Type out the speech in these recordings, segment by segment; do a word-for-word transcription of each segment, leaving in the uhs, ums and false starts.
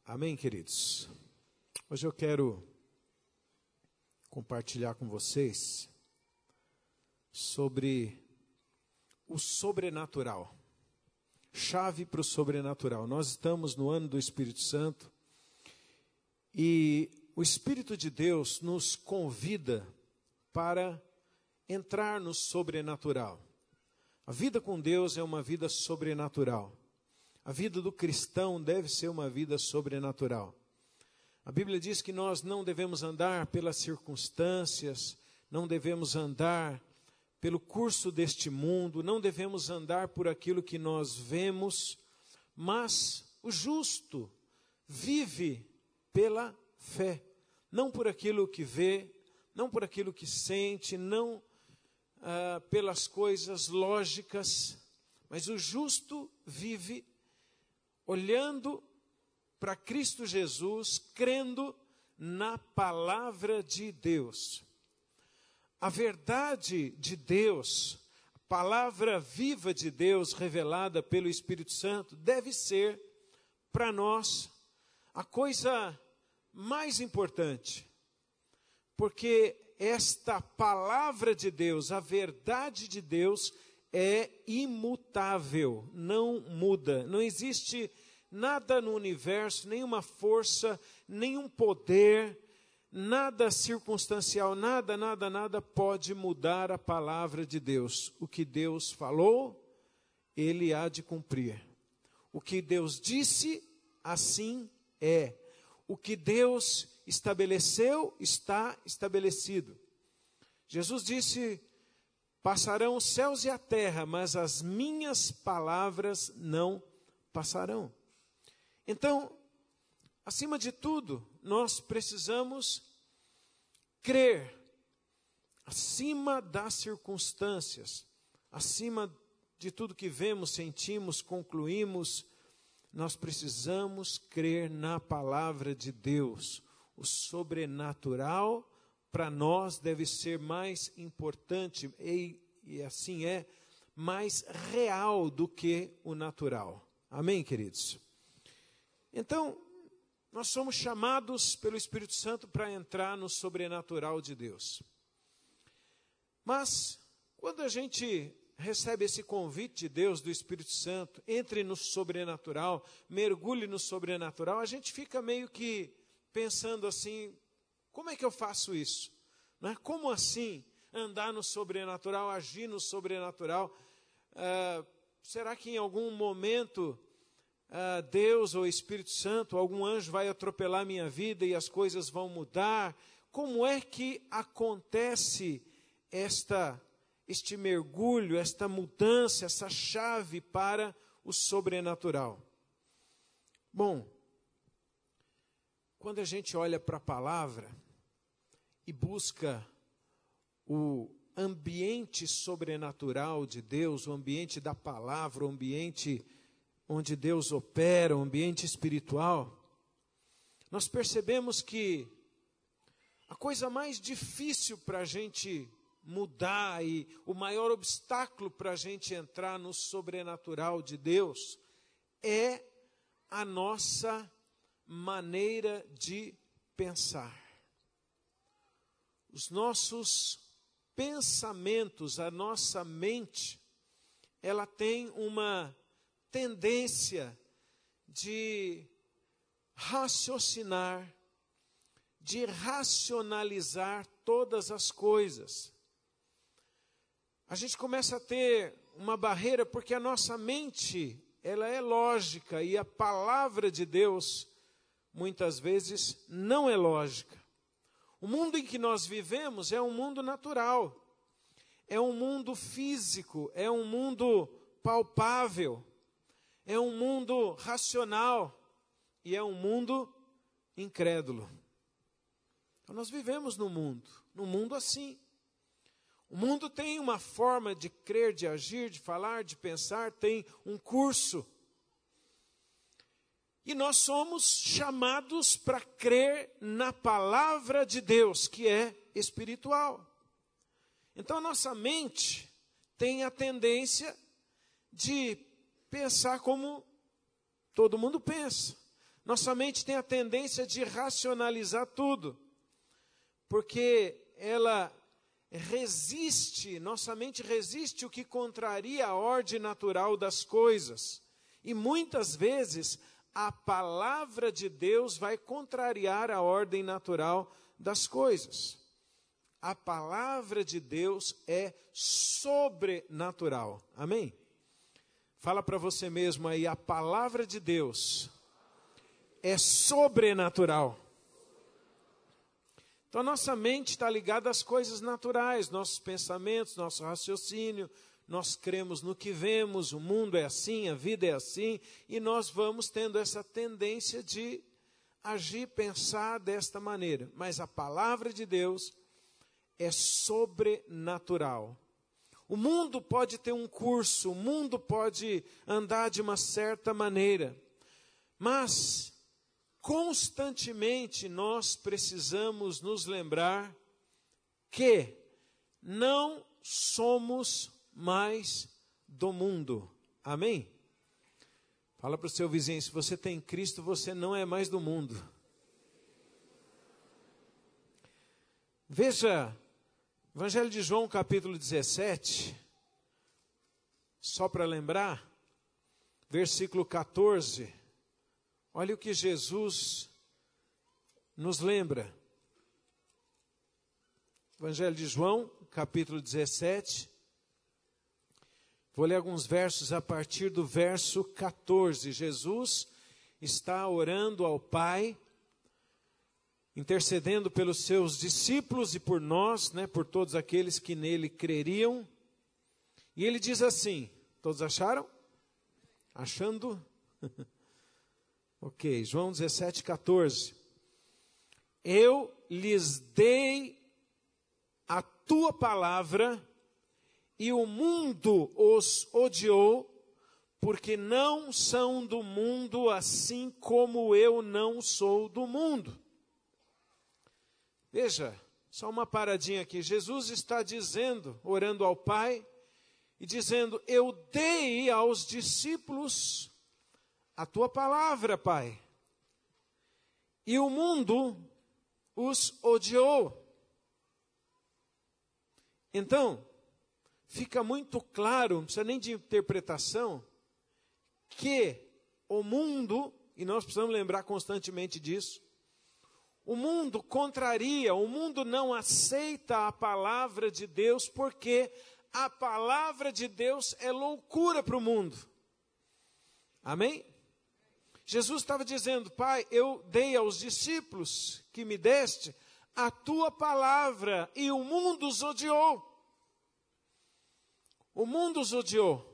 Amém, queridos? Hoje eu quero compartilhar com vocês sobre o sobrenatural. Chave para o sobrenatural. Nós estamos no ano do Espírito Santo e o Espírito de Deus nos convida para entrar no sobrenatural. A vida com Deus é uma vida sobrenatural. A vida do cristão deve ser uma vida sobrenatural. A Bíblia diz que nós não devemos andar pelas circunstâncias, não devemos andar pelo curso deste mundo, não devemos andar por aquilo que nós vemos, mas o justo vive pela fé, não por aquilo que vê, não por aquilo que sente, não ah, pelas coisas lógicas, mas o justo vive olhando para Cristo Jesus, crendo na palavra de Deus. A verdade de Deus, a palavra viva de Deus revelada pelo Espírito Santo, deve ser para nós a coisa mais importante. Porque esta palavra de Deus, a verdade de Deus, é imutável, não muda. Não existe nada no universo, nenhuma força, nenhum poder, nada circunstancial, nada, nada, nada pode mudar a palavra de Deus. O que Deus falou, Ele há de cumprir. O que Deus disse, assim é. O que Deus estabeleceu, está estabelecido. Jesus disse: passarão os céus e a terra, mas as minhas palavras não passarão. Então, acima de tudo, nós precisamos crer, acima das circunstâncias, acima de tudo que vemos, sentimos, concluímos, nós precisamos crer na palavra de Deus. O sobrenatural para nós deve ser mais importante e, e assim é, mais real do que o natural. Amém, queridos? Então, nós somos chamados pelo Espírito Santo para entrar no sobrenatural de Deus. Mas, quando a gente recebe esse convite de Deus, do Espírito Santo, entre no sobrenatural, mergulhe no sobrenatural, a gente fica meio que pensando assim: como é que eu faço isso? Não é? Como assim andar no sobrenatural, agir no sobrenatural? Ah, será que em algum momento ah, Deus ou Espírito Santo, algum anjo vai atropelar minha vida e as coisas vão mudar? Como é que acontece esta, este mergulho, esta mudança, essa chave para o sobrenatural? Bom, quando a gente olha para a palavra e busca o ambiente sobrenatural de Deus, o ambiente da palavra, o ambiente onde Deus opera, o ambiente espiritual, nós percebemos que a coisa mais difícil para a gente mudar e o maior obstáculo para a gente entrar no sobrenatural de Deus é a nossa maneira de pensar. Os nossos pensamentos, a nossa mente, ela tem uma tendência de raciocinar, de racionalizar todas as coisas. A gente começa a ter uma barreira porque a nossa mente, ela é lógica e a palavra de Deus muitas vezes não é lógica. O mundo em que nós vivemos é um mundo natural, é um mundo físico, é um mundo palpável, é um mundo racional e é um mundo incrédulo. Então nós vivemos no mundo, num mundo assim. O mundo tem uma forma de crer, de agir, de falar, de pensar, tem um curso. E nós somos chamados para crer na palavra de Deus, que é espiritual. Então a nossa mente tem a tendência de pensar como todo mundo pensa. Nossa mente tem a tendência de racionalizar tudo, porque ela resiste, nossa mente resiste o que contraria a ordem natural das coisas. E muitas vezes a palavra de Deus vai contrariar a ordem natural das coisas. A palavra de Deus é sobrenatural. Amém? Fala para você mesmo aí, a palavra de Deus é sobrenatural. Então, a nossa mente está ligada às coisas naturais, nossos pensamentos, nosso raciocínio. Nós cremos no que vemos, o mundo é assim, a vida é assim, e nós vamos tendo essa tendência de agir, pensar desta maneira. Mas a palavra de Deus é sobrenatural. O mundo pode ter um curso, o mundo pode andar de uma certa maneira, mas constantemente nós precisamos nos lembrar que não somos mais do mundo. Amém? Fala para o seu vizinho, se você tem Cristo, você não é mais do mundo. Veja, Evangelho de João, capítulo dezessete, só para lembrar, versículo catorze, olha o que Jesus nos lembra. Evangelho de João, capítulo dezessete, vou ler alguns versos a partir do verso catorze. Jesus está orando ao Pai, intercedendo pelos seus discípulos e por nós, né, por todos aqueles que nele creriam. E ele diz assim, todos acharam? Achando? Ok, João dezessete, catorze. Eu lhes dei a tua palavra e o mundo os odiou, porque não são do mundo, assim como eu não sou do mundo. Veja, só uma paradinha aqui. Jesus está dizendo, orando ao Pai, e dizendo, eu dei aos discípulos a tua palavra, Pai, e o mundo os odiou. Então, fica muito claro, não precisa nem de interpretação, que o mundo, e nós precisamos lembrar constantemente disso, o mundo contraria, o mundo não aceita a palavra de Deus, porque a palavra de Deus é loucura para o mundo. Amém? Jesus estava dizendo, Pai, eu dei aos discípulos que me deste a tua palavra e o mundo os odiou. O mundo os odiou.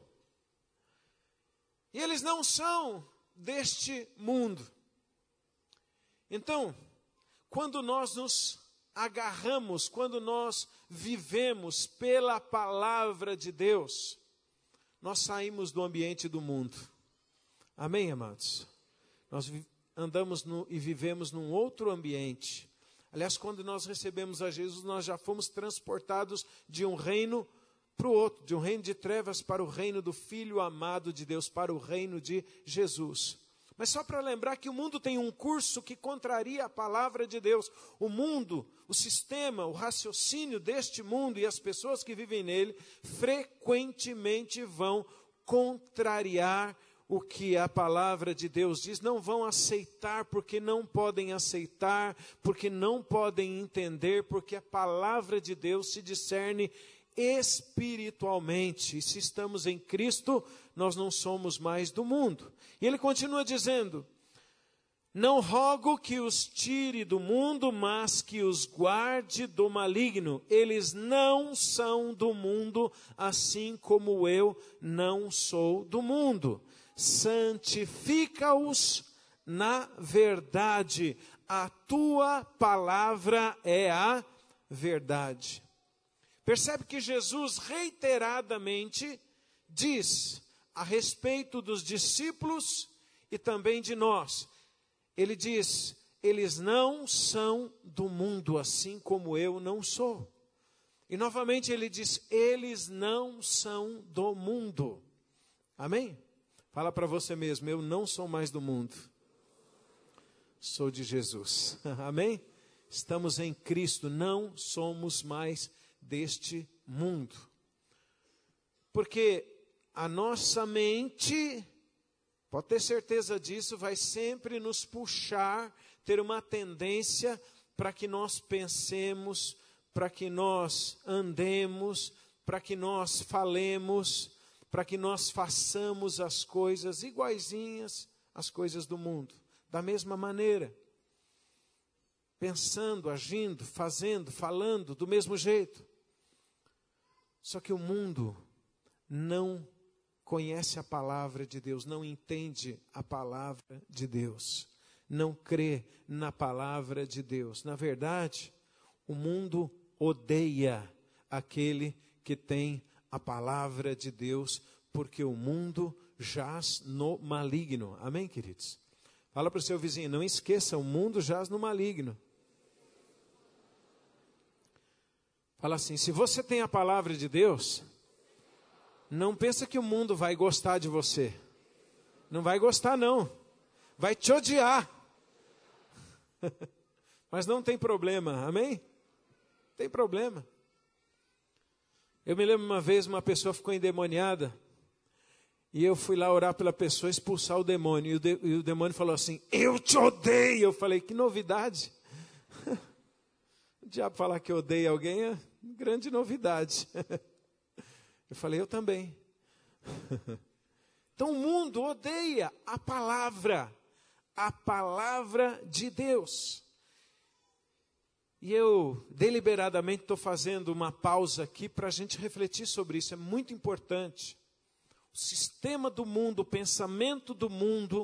E eles não são deste mundo. Então, quando nós nos agarramos, quando nós vivemos pela palavra de Deus, nós saímos do ambiente do mundo. Amém, amados? Nós andamos no, e vivemos num outro ambiente. Aliás, quando nós recebemos a Jesus, nós já fomos transportados de um reino para o outro, de um reino de trevas para o reino do Filho amado de Deus, para o reino de Jesus. Mas só para lembrar que o mundo tem um curso que contraria a palavra de Deus. O mundo, o sistema, o raciocínio deste mundo e as pessoas que vivem nele, frequentemente vão contrariar o que a palavra de Deus diz. Não vão aceitar porque não podem aceitar, porque não podem entender, porque a palavra de Deus se discerne espiritualmente. E se estamos em Cristo, nós não somos mais do mundo. E ele continua dizendo, não rogo que os tire do mundo, mas que os guarde do maligno. Eles não são do mundo, assim como eu não sou do mundo. Santifica-os na verdade. A tua palavra é a verdade. Percebe que Jesus reiteradamente diz a respeito dos discípulos e também de nós. Ele diz, eles não são do mundo, assim como eu não sou. E novamente ele diz, eles não são do mundo. Amém? Fala para você mesmo, eu não sou mais do mundo. sou de Jesus. Amém? Estamos em Cristo, não somos mais deste mundo. Porque a nossa mente, pode ter certeza disso, vai sempre nos puxar, ter uma tendência para que nós pensemos, para que nós andemos, para que nós falemos, para que nós façamos as coisas iguaizinhas às coisas do mundo, da mesma maneira. Pensando, agindo, fazendo, falando do mesmo jeito. Só que o mundo não conhece a palavra de Deus, não entende a palavra de Deus, não crê na palavra de Deus. Na verdade, o mundo odeia aquele que tem a palavra de Deus, porque o mundo jaz no maligno. Amém, queridos? Fala para o seu vizinho, não esqueça, o mundo jaz no maligno. Fala assim, se você tem a palavra de Deus, não pensa que o mundo vai gostar de você. Não vai gostar não, vai te odiar. Mas não tem problema, amém? Tem problema. Eu me lembro uma vez, uma pessoa ficou endemoniada, e eu fui lá orar pela pessoa, expulsar o demônio, e o, de, e o demônio falou assim, eu te odeio. Eu falei, que novidade. O diabo falar que odeia alguém é grande novidade. Eu falei, eu também. Então o mundo odeia a palavra, a palavra de Deus. E eu deliberadamente estou fazendo uma pausa aqui para a gente refletir sobre isso, é muito importante. O sistema do mundo, o pensamento do mundo,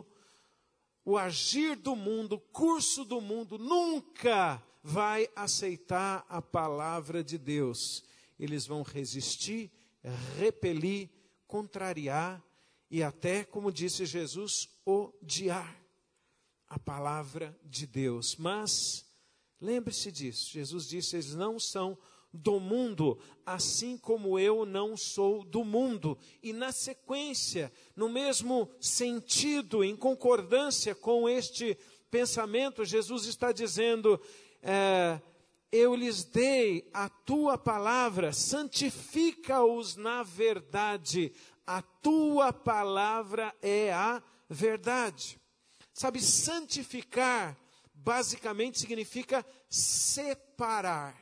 o agir do mundo, o curso do mundo, nunca vai aceitar a palavra de Deus. Eles vão resistir, repelir, contrariar e até, como disse Jesus, odiar a palavra de Deus. Mas lembre-se disso, Jesus disse, eles não são do mundo, assim como eu não sou do mundo. E na sequência, no mesmo sentido, em concordância com este pensamento, Jesus está dizendo, é, eu lhes dei a tua palavra, santifica-os na verdade, a tua palavra é a verdade. Sabe, santificar basicamente significa separar,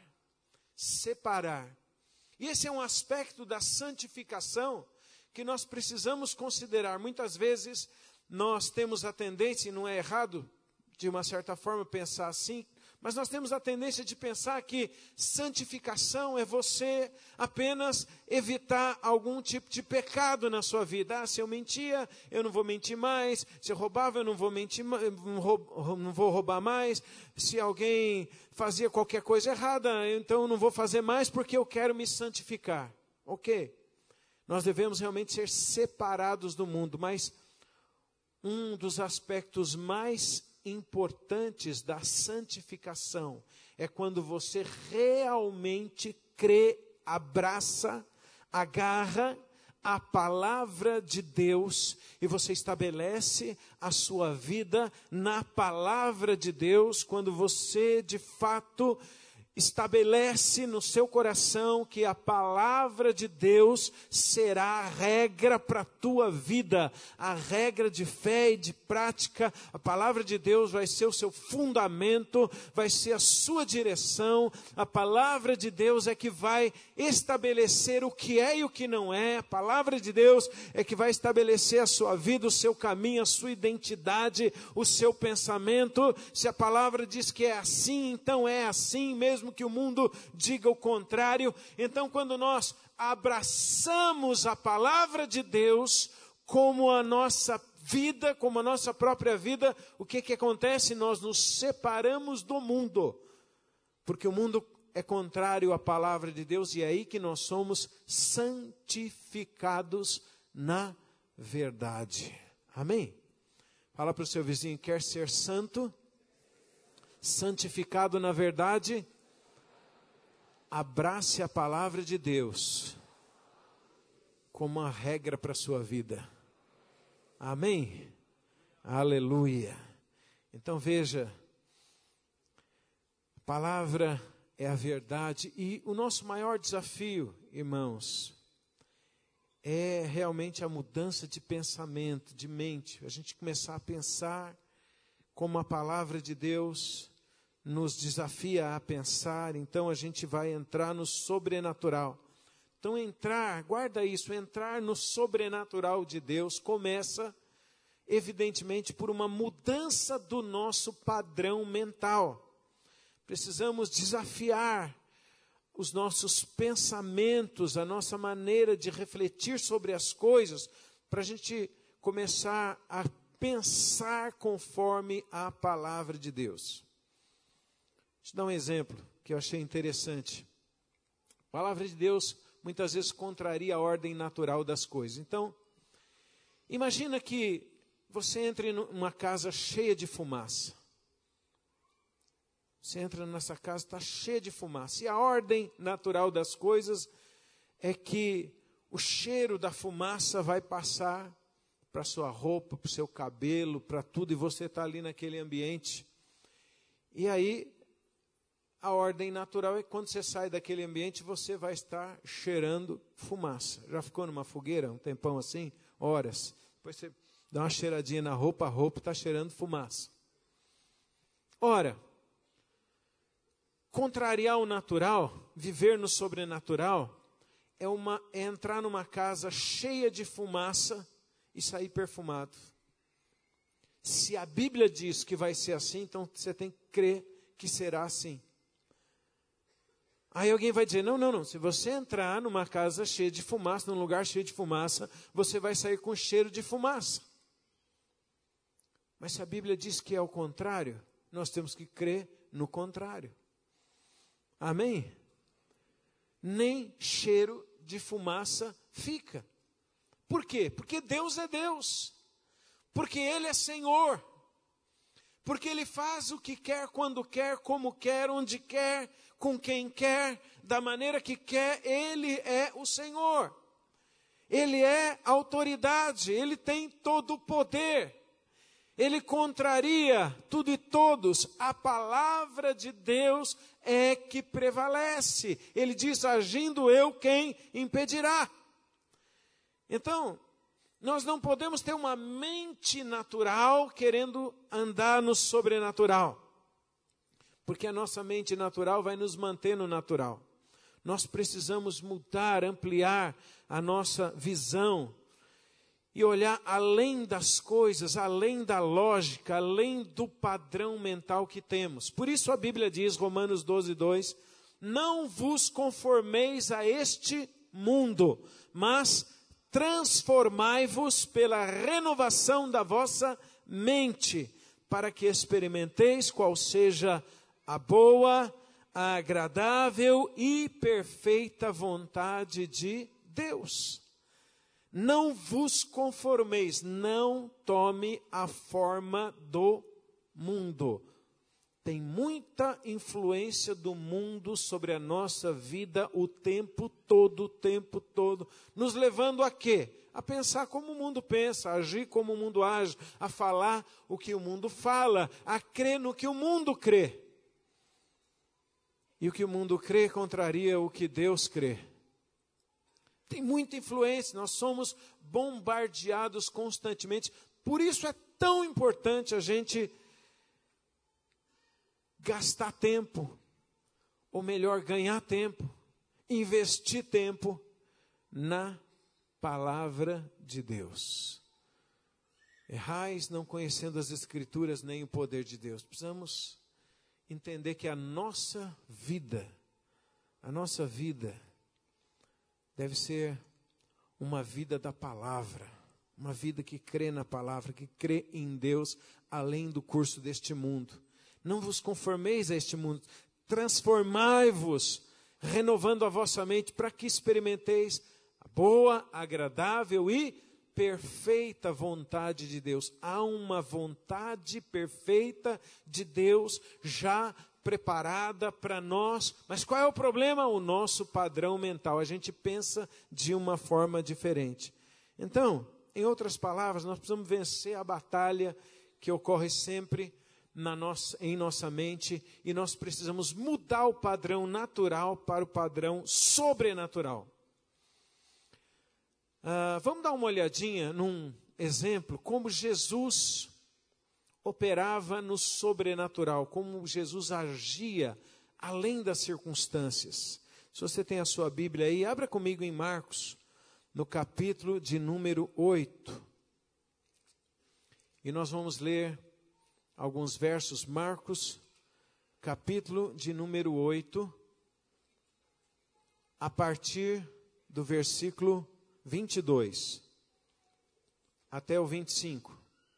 separar. E esse é um aspecto da santificação que nós precisamos considerar. Muitas vezes nós temos a tendência, e não é errado de uma certa forma pensar assim, mas nós temos a tendência de pensar que santificação é você apenas evitar algum tipo de pecado na sua vida. Ah, se eu mentia, eu não vou mentir mais. Se eu roubava, eu não vou mentir, não vou roubar mais. Se alguém fazia qualquer coisa errada, então eu não vou fazer mais porque eu quero me santificar. Ok. Nós devemos realmente ser separados do mundo, mas um dos aspectos mais importantes da santificação é quando você realmente crê, abraça, agarra a palavra de Deus e você estabelece a sua vida na palavra de Deus, quando você de fato estabelece no seu coração que a palavra de Deus será a regra para a tua vida, a regra de fé e de prática. A palavra de Deus vai ser o seu fundamento, vai ser a sua direção. A palavra de Deus é que vai estabelecer o que é e o que não é. A palavra de Deus é que vai estabelecer a sua vida, o seu caminho, a sua identidade, o seu pensamento. Se a palavra diz que é assim, então é assim, mesmo que o mundo diga o contrário. Então, quando nós abraçamos a palavra de Deus como a nossa vida, como a nossa própria vida, o que que acontece? Nós nos separamos do mundo, porque o mundo é contrário à palavra de Deus, e é aí que nós somos santificados na verdade. Amém? Fala para o seu vizinho, quer ser santo, santificado na verdade? Abrace a palavra de Deus como uma regra para a sua vida. Amém? Aleluia. Então veja, a palavra é a verdade e o nosso maior desafio, irmãos, é realmente a mudança de pensamento, de mente. A gente começar a pensar como a palavra de Deus nos desafia a pensar, então a gente vai entrar no sobrenatural. Então entrar, guarda isso, entrar no sobrenatural de Deus começa, evidentemente, por uma mudança do nosso padrão mental. Precisamos desafiar os nossos pensamentos, a nossa maneira de refletir sobre as coisas, para a gente começar a pensar conforme a palavra de Deus. Deixa eu dar um exemplo que eu achei interessante. A palavra de Deus muitas vezes contraria a ordem natural das coisas. Então, imagina que você entre numa casa cheia de fumaça. Você entra nessa casa, está cheia de fumaça. E a ordem natural das coisas é que o cheiro da fumaça vai passar para a sua roupa, para o seu cabelo, para tudo, e você está ali naquele ambiente. E aí, a ordem natural é que quando você sai daquele ambiente, você vai estar cheirando fumaça. Já ficou numa fogueira um tempão assim? Horas. Depois você dá uma cheiradinha na roupa, a roupa está cheirando fumaça. Ora, contrariar o natural, viver no sobrenatural, é, uma, é entrar numa casa cheia de fumaça e sair perfumado. Se a Bíblia diz que vai ser assim, então você tem que crer que será assim. Aí alguém vai dizer, não, não, não, se você entrar numa casa cheia de fumaça, num lugar cheio de fumaça, você vai sair com cheiro de fumaça. Mas se a Bíblia diz que é o contrário, nós temos que crer no contrário. Amém? Nem cheiro de fumaça fica. Por quê? Porque Deus é Deus. Porque Ele é Senhor. Porque Ele faz o que quer, quando quer, como quer, onde quer, com quem quer, da maneira que quer. Ele é o Senhor. Ele é autoridade. Ele tem todo o poder. Ele contraria tudo e todos. A palavra de Deus é que prevalece. Ele diz, agindo eu, quem impedirá? Então, nós não podemos ter uma mente natural querendo andar no sobrenatural. Porque a nossa mente natural vai nos manter no natural. Nós precisamos mudar, ampliar a nossa visão e olhar além das coisas, além da lógica, além do padrão mental que temos. Por isso a Bíblia diz, Romanos doze, dois, não vos conformeis a este mundo, mas transformai-vos pela renovação da vossa mente, para que experimenteis qual seja a boa, a agradável e perfeita vontade de Deus. Não vos conformeis, não tome a forma do mundo. Tem muita influência do mundo sobre a nossa vida o tempo todo, o tempo todo. Nos levando a quê? A pensar como o mundo pensa, a agir como o mundo age, a falar o que o mundo fala, a crer no que o mundo crê. E o que o mundo crê contraria o que Deus crê. Tem muita influência, nós somos bombardeados constantemente. Por isso é tão importante a gente gastar tempo, ou melhor, ganhar tempo, investir tempo na palavra de Deus. Errais não conhecendo as Escrituras nem o poder de Deus. Precisamos entender que a nossa vida, a nossa vida deve ser uma vida da palavra, uma vida que crê na palavra, que crê em Deus, além do curso deste mundo. Não vos conformeis a este mundo, transformai-vos, renovando a vossa mente, para que experimenteis a boa, agradável e perfeita vontade de Deus. Há uma vontade perfeita de Deus já preparada para nós, mas qual é o problema? O nosso padrão mental, a gente pensa de uma forma diferente. Então, em outras palavras, nós precisamos vencer a batalha que ocorre sempre na nossa, em nossa mente, e nós precisamos mudar o padrão natural para o padrão sobrenatural. Ah, vamos dar uma olhadinha num exemplo, como Jesus operava no sobrenatural, como Jesus agia além das circunstâncias. Se você tem a sua Bíblia aí, abra comigo em Marcos, no capítulo de número oito. E nós vamos ler alguns versos. Marcos, capítulo de número oito, a partir do versículo vinte e dois até o vinte e cinco.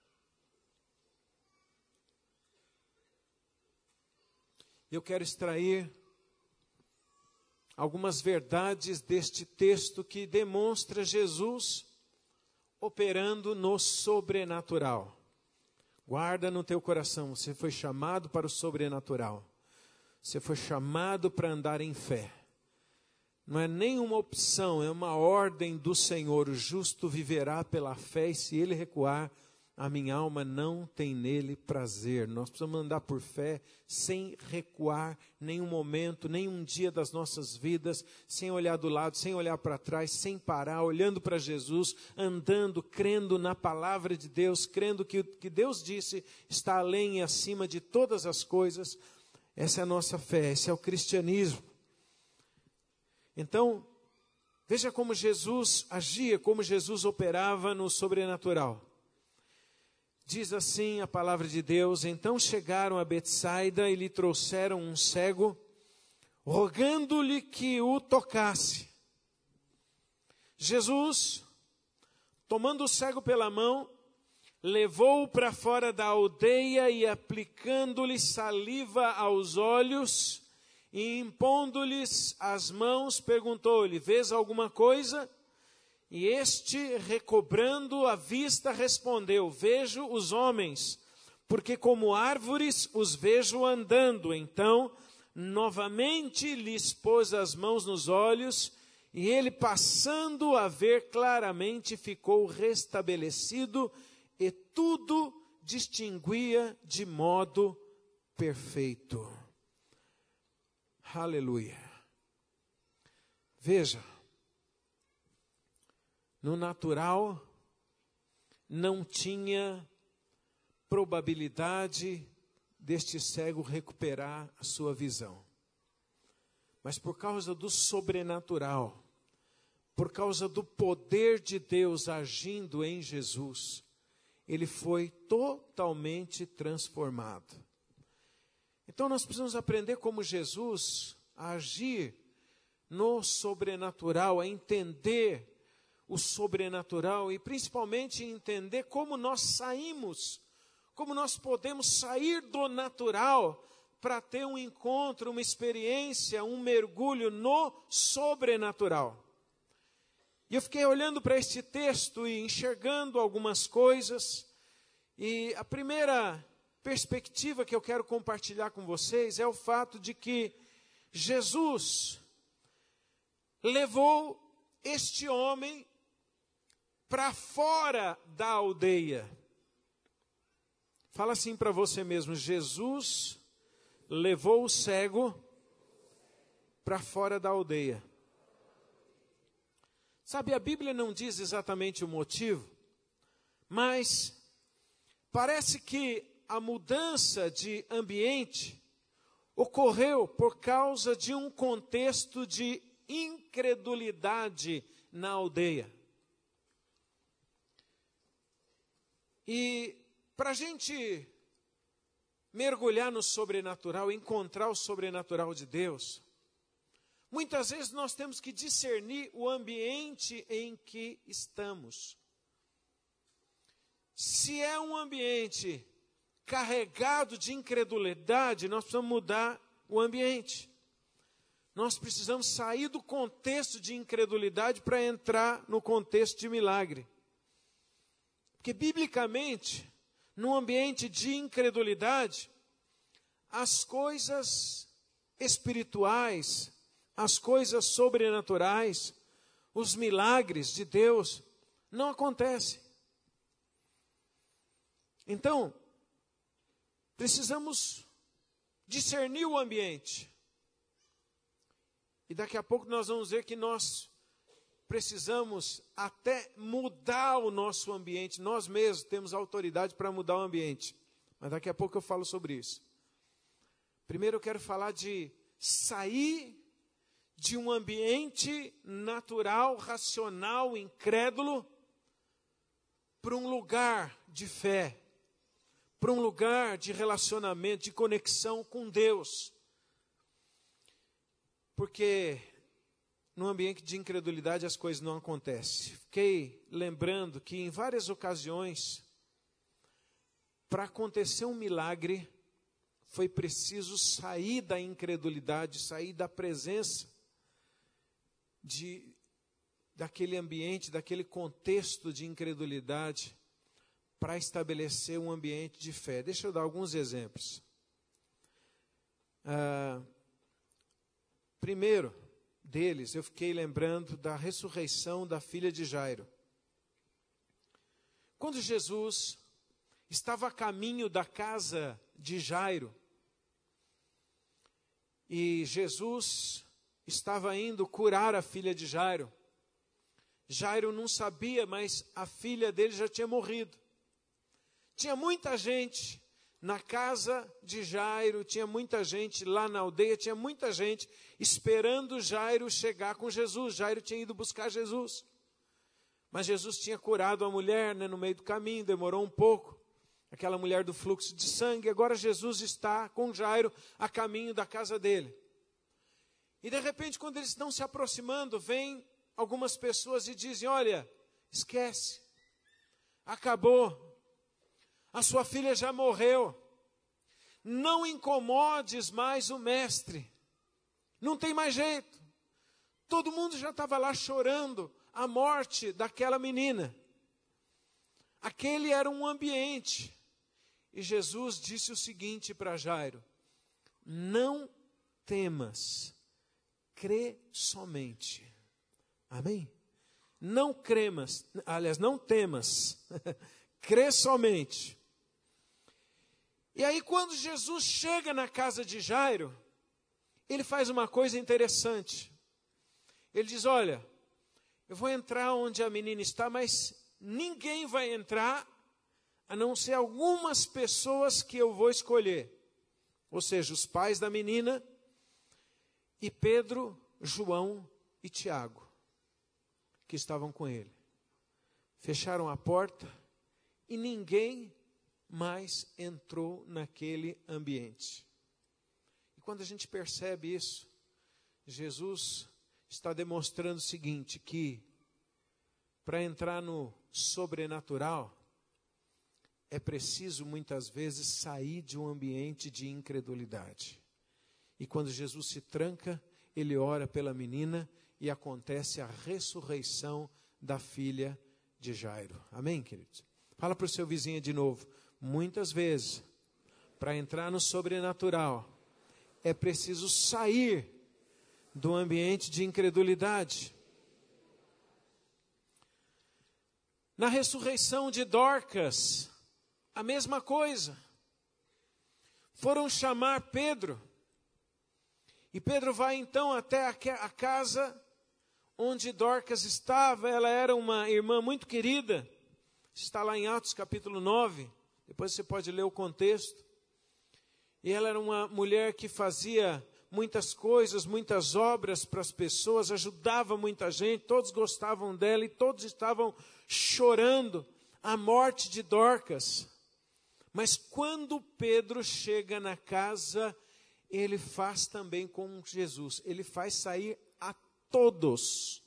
Eu quero extrair algumas verdades deste texto que demonstra Jesus operando no sobrenatural. Guarda no teu coração, você foi chamado para o sobrenatural. Você foi chamado para andar em fé. Não é nenhuma opção, é uma ordem do Senhor. O justo viverá pela fé, e se ele recuar, a minha alma não tem nele prazer. Nós precisamos andar por fé, sem recuar nenhum momento, nenhum dia das nossas vidas, sem olhar do lado, sem olhar para trás, sem parar, olhando para Jesus, andando, crendo na palavra de Deus, crendo que o que Deus disse está além e acima de todas as coisas. Essa é a nossa fé, esse é o cristianismo. Então, veja como Jesus agia, como Jesus operava no sobrenatural. Diz assim a palavra de Deus: então chegaram a Betsaida e lhe trouxeram um cego, rogando-lhe que o tocasse. Jesus, tomando o cego pela mão, levou-o para fora da aldeia e, aplicando-lhe saliva aos olhos e impondo-lhes as mãos, perguntou-lhe: vês alguma coisa? E este, recobrando a vista, respondeu: vejo os homens, porque como árvores os vejo andando. Então, novamente lhes pôs as mãos nos olhos, e ele, passando a ver claramente, ficou restabelecido, e tudo distinguia de modo perfeito. Aleluia. Veja, no natural não tinha probabilidade deste cego recuperar a sua visão. Mas por causa do sobrenatural, por causa do poder de Deus agindo em Jesus, ele foi totalmente transformado. Então nós precisamos aprender como Jesus a agir no sobrenatural, a entender o sobrenatural e principalmente entender como nós saímos, como nós podemos sair do natural para ter um encontro, uma experiência, um mergulho no sobrenatural. E eu fiquei olhando para este texto e enxergando algumas coisas, e a primeira perspectiva que eu quero compartilhar com vocês é o fato de que Jesus levou este homem para fora da aldeia. Fala assim para você mesmo: Jesus levou o cego para fora da aldeia. Sabe, a Bíblia não diz exatamente o motivo, mas parece que a mudança de ambiente ocorreu por causa de um contexto de incredulidade na aldeia. E para a gente mergulhar no sobrenatural, encontrar o sobrenatural de Deus, muitas vezes nós temos que discernir o ambiente em que estamos. Se é um ambiente carregado de incredulidade, nós precisamos mudar o ambiente. Nós precisamos sair do contexto de incredulidade para entrar no contexto de milagre. Porque, biblicamente, num ambiente de incredulidade, as coisas espirituais, as coisas sobrenaturais, os milagres de Deus não acontecem. Então, precisamos discernir o ambiente. E daqui a pouco nós vamos ver que nós precisamos até mudar o nosso ambiente. Nós mesmos temos autoridade para mudar o ambiente. Mas daqui a pouco eu falo sobre isso. Primeiro eu quero falar de sair de um ambiente natural, racional, incrédulo, para um lugar de fé, para um lugar de relacionamento, de conexão com Deus. Porque no ambiente de incredulidade as coisas não acontecem. Fiquei lembrando que em várias ocasiões, para acontecer um milagre, foi preciso sair da incredulidade, sair da presença de, daquele ambiente, daquele contexto de incredulidade, para estabelecer um ambiente de fé. Deixa eu dar alguns exemplos. Ah, primeiro deles, eu fiquei lembrando da ressurreição da filha de Jairo. Quando Jesus estava a caminho da casa de Jairo, e Jesus estava indo curar a filha de Jairo. Jairo não sabia, mas a filha dele já tinha morrido. Tinha muita gente na casa de Jairo, tinha muita gente lá na aldeia, tinha muita gente esperando Jairo chegar com Jesus. Jairo tinha ido buscar Jesus. Mas Jesus tinha curado a mulher, né, no meio do caminho, demorou um pouco. Aquela mulher do fluxo de sangue. Agora Jesus está com Jairo a caminho da casa dele. E de repente, quando eles estão se aproximando, vem algumas pessoas e dizem: olha, esquece, acabou, a sua filha já morreu, não incomodes mais o mestre, não tem mais jeito. Todo mundo já estava lá chorando a morte daquela menina. Aquele era um ambiente. E Jesus disse o seguinte para Jairo: não temas, crê somente. Amém? Não cremas, aliás, não temas, crê somente. E aí quando Jesus chega na casa de Jairo, ele faz uma coisa interessante. Ele diz: olha, eu vou entrar onde a menina está, mas ninguém vai entrar a não ser algumas pessoas que eu vou escolher. Ou seja, os pais da menina e Pedro, João e Tiago, que estavam com ele. Fecharam a porta e ninguém mais entrou naquele ambiente. E quando a gente percebe isso, Jesus está demonstrando o seguinte, que para entrar no sobrenatural, é preciso muitas vezes sair de um ambiente de incredulidade. E quando Jesus se tranca, ele ora pela menina e acontece a ressurreição da filha de Jairo. Amém, queridos? Fala para o seu vizinho de novo. Muitas vezes, para entrar no sobrenatural, é preciso sair do ambiente de incredulidade. Na ressurreição de Dorcas, a mesma coisa. Foram chamar Pedro. E Pedro vai então até a casa onde Dorcas estava. Ela era uma irmã muito querida. Está lá em Atos capítulo nove. Depois você pode ler o contexto. E ela era uma mulher que fazia muitas coisas, muitas obras para as pessoas, ajudava muita gente, todos gostavam dela e todos estavam chorando a morte de Dorcas. Mas quando Pedro chega na casa, ele faz também com Jesus. Ele faz sair a todos.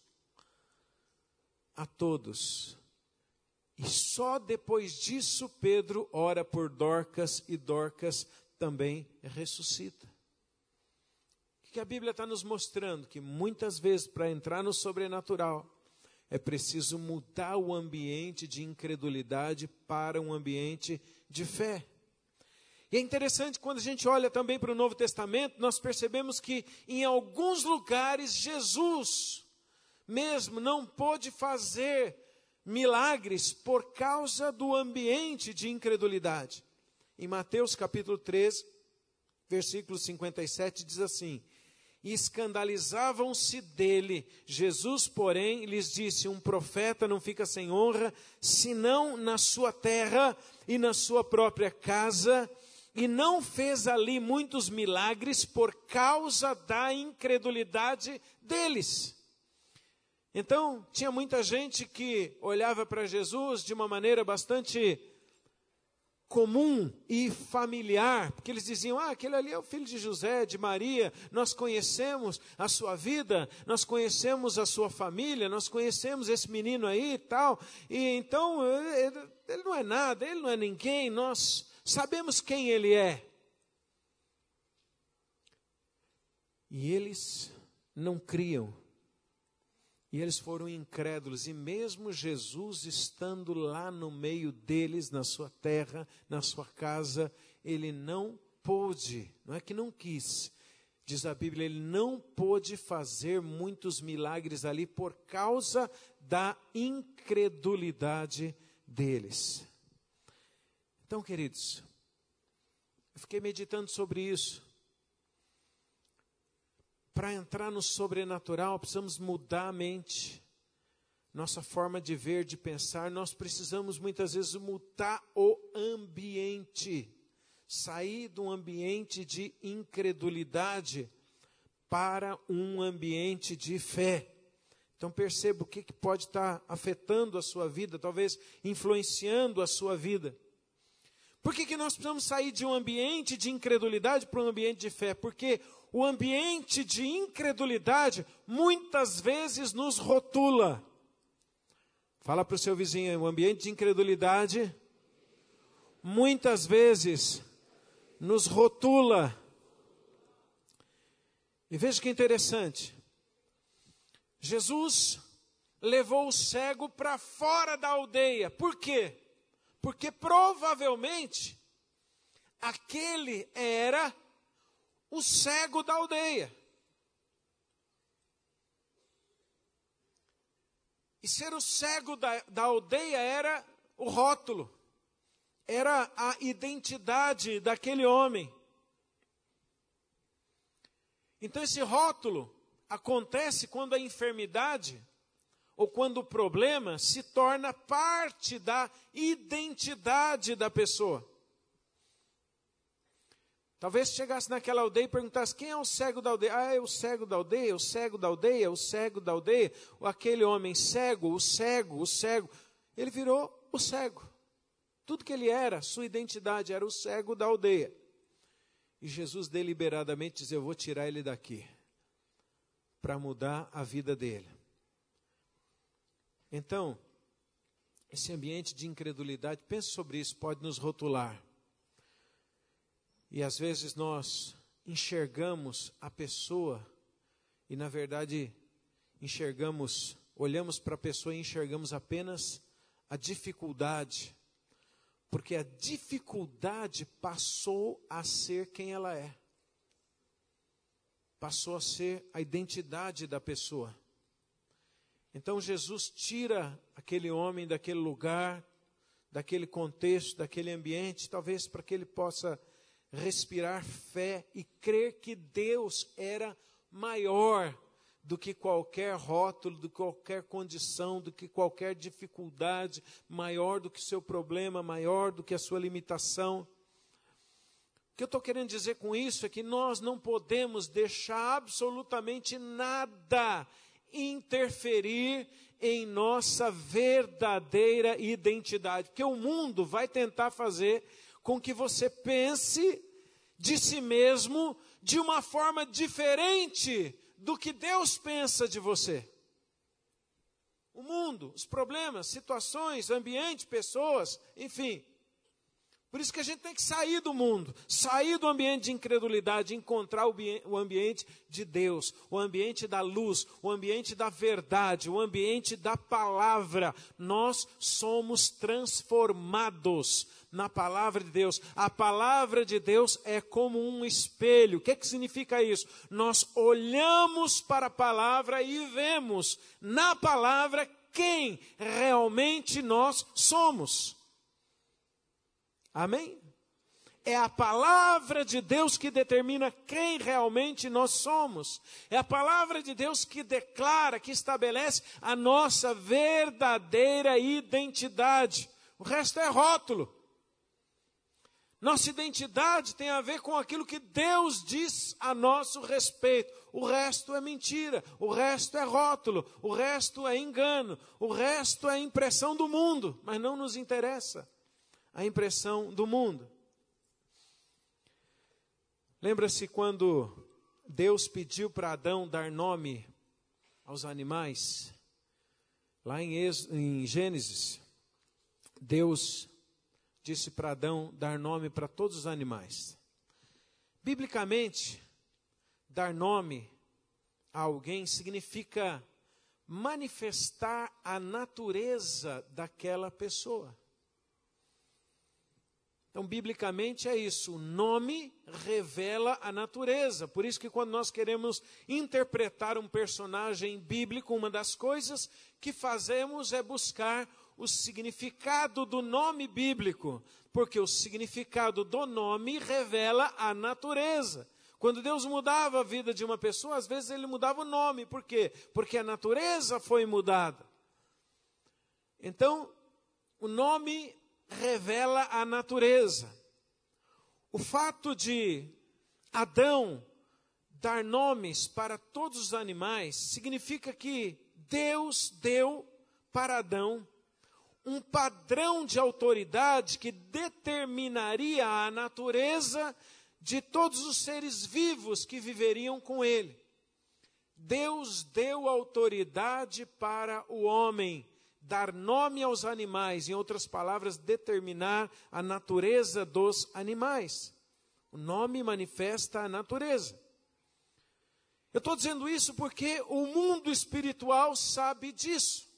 A todos. E só depois disso Pedro ora por Dorcas e Dorcas também ressuscita. O que a Bíblia está nos mostrando? Que muitas vezes para entrar no sobrenatural é preciso mudar o ambiente de incredulidade para um ambiente de fé. E é interessante quando a gente olha também para o Novo Testamento, nós percebemos que em alguns lugares Jesus mesmo não pôde fazer milagres por causa do ambiente de incredulidade. Em Mateus capítulo treze, versículo cinquenta e sete, diz assim: e escandalizavam-se dele. Jesus, porém, lhes disse: um profeta não fica sem honra, senão na sua terra e na sua própria casa. E não fez ali muitos milagres por causa da incredulidade deles. Então, tinha muita gente que olhava para Jesus de uma maneira bastante comum e familiar, porque eles diziam: ah, aquele ali é o filho de José, de Maria, nós conhecemos a sua vida, nós conhecemos a sua família, nós conhecemos esse menino aí e tal, e então ele, ele não é nada, ele não é ninguém, nós sabemos quem ele é. E eles não criam, e eles foram incrédulos, e mesmo Jesus estando lá no meio deles, na sua terra, na sua casa, ele não pôde, não é que não quis, diz a Bíblia, ele não pôde fazer muitos milagres ali por causa da incredulidade deles. Então, queridos, eu fiquei meditando sobre isso. Para entrar no sobrenatural, precisamos mudar a mente, nossa forma de ver, de pensar. Nós precisamos muitas vezes mudar o ambiente, sair de um ambiente de incredulidade para um ambiente de fé. Então perceba o que, que pode estar afetando a sua vida, talvez influenciando a sua vida. Por que, que nós precisamos sair de um ambiente de incredulidade para um ambiente de fé? Porque o ambiente de incredulidade muitas vezes nos rotula. Fala para o seu vizinho: o ambiente de incredulidade muitas vezes nos rotula. E veja que interessante. Jesus levou o cego para fora da aldeia. Por quê? Porque provavelmente aquele era o cego da aldeia. E ser o cego da, da aldeia era o rótulo, era a identidade daquele homem. Então esse rótulo acontece quando a enfermidade ou quando o problema se torna parte da identidade da pessoa. Talvez chegasse naquela aldeia e perguntasse: quem é o cego da aldeia? Ah, é o cego da aldeia, o cego da aldeia, o cego da aldeia. Aquele homem cego, o cego, o cego. Ele virou o cego. Tudo que ele era, sua identidade era o cego da aldeia. E Jesus deliberadamente diz: eu vou tirar ele daqui, para mudar a vida dele. Então, esse ambiente de incredulidade, pense sobre isso, pode nos rotular. E às vezes nós enxergamos a pessoa e na verdade enxergamos, olhamos para a pessoa e enxergamos apenas a dificuldade, porque a dificuldade passou a ser quem ela é, passou a ser a identidade da pessoa. Então Jesus tira aquele homem daquele lugar, daquele contexto, daquele ambiente, talvez para que ele possa respirar fé e crer que Deus era maior do que qualquer rótulo, do que qualquer condição, do que qualquer dificuldade, maior do que o seu problema, maior do que a sua limitação. O que eu estou querendo dizer com isso é que nós não podemos deixar absolutamente nada interferir em nossa verdadeira identidade, porque o mundo vai tentar fazer com que você pense de si mesmo de uma forma diferente do que Deus pensa de você. O mundo, os problemas, situações, ambiente, pessoas, enfim. Por isso que a gente tem que sair do mundo, sair do ambiente de incredulidade, encontrar o ambiente de Deus, o ambiente da luz, o ambiente da verdade, o ambiente da palavra. Nós somos transformados na palavra de Deus. A palavra de Deus é como um espelho. O que, que significa isso? Nós olhamos para a palavra e vemos na palavra quem realmente nós somos. Amém? É a palavra de Deus que determina quem realmente nós somos. É a palavra de Deus que declara, que estabelece a nossa verdadeira identidade. O resto é rótulo. Nossa identidade tem a ver com aquilo que Deus diz a nosso respeito. O resto é mentira, o resto é rótulo, o resto é engano, o resto é impressão do mundo, mas não nos interessa a impressão do mundo. Lembra-se quando Deus pediu para Adão dar nome aos animais? Lá em, Ex, em Gênesis, Deus disse para Adão dar nome para todos os animais. Biblicamente, dar nome a alguém significa manifestar a natureza daquela pessoa. Então, biblicamente é isso, o nome revela a natureza. Por isso que quando nós queremos interpretar um personagem bíblico, uma das coisas que fazemos é buscar o significado do nome bíblico, porque o significado do nome revela a natureza. Quando Deus mudava a vida de uma pessoa, às vezes ele mudava o nome. Por quê? Porque a natureza foi mudada. Então, o nome revela a natureza. O fato de Adão dar nomes para todos os animais significa que Deus deu para Adão um padrão de autoridade que determinaria a natureza de todos os seres vivos que viveriam com ele. Deus deu autoridade para o homem dar nome aos animais, em outras palavras, determinar a natureza dos animais. O nome manifesta a natureza. Eu estou dizendo isso porque o mundo espiritual sabe disso.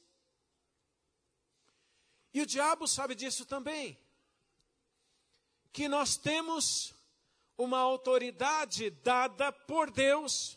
E o diabo sabe disso também. Que nós temos uma autoridade dada por Deus,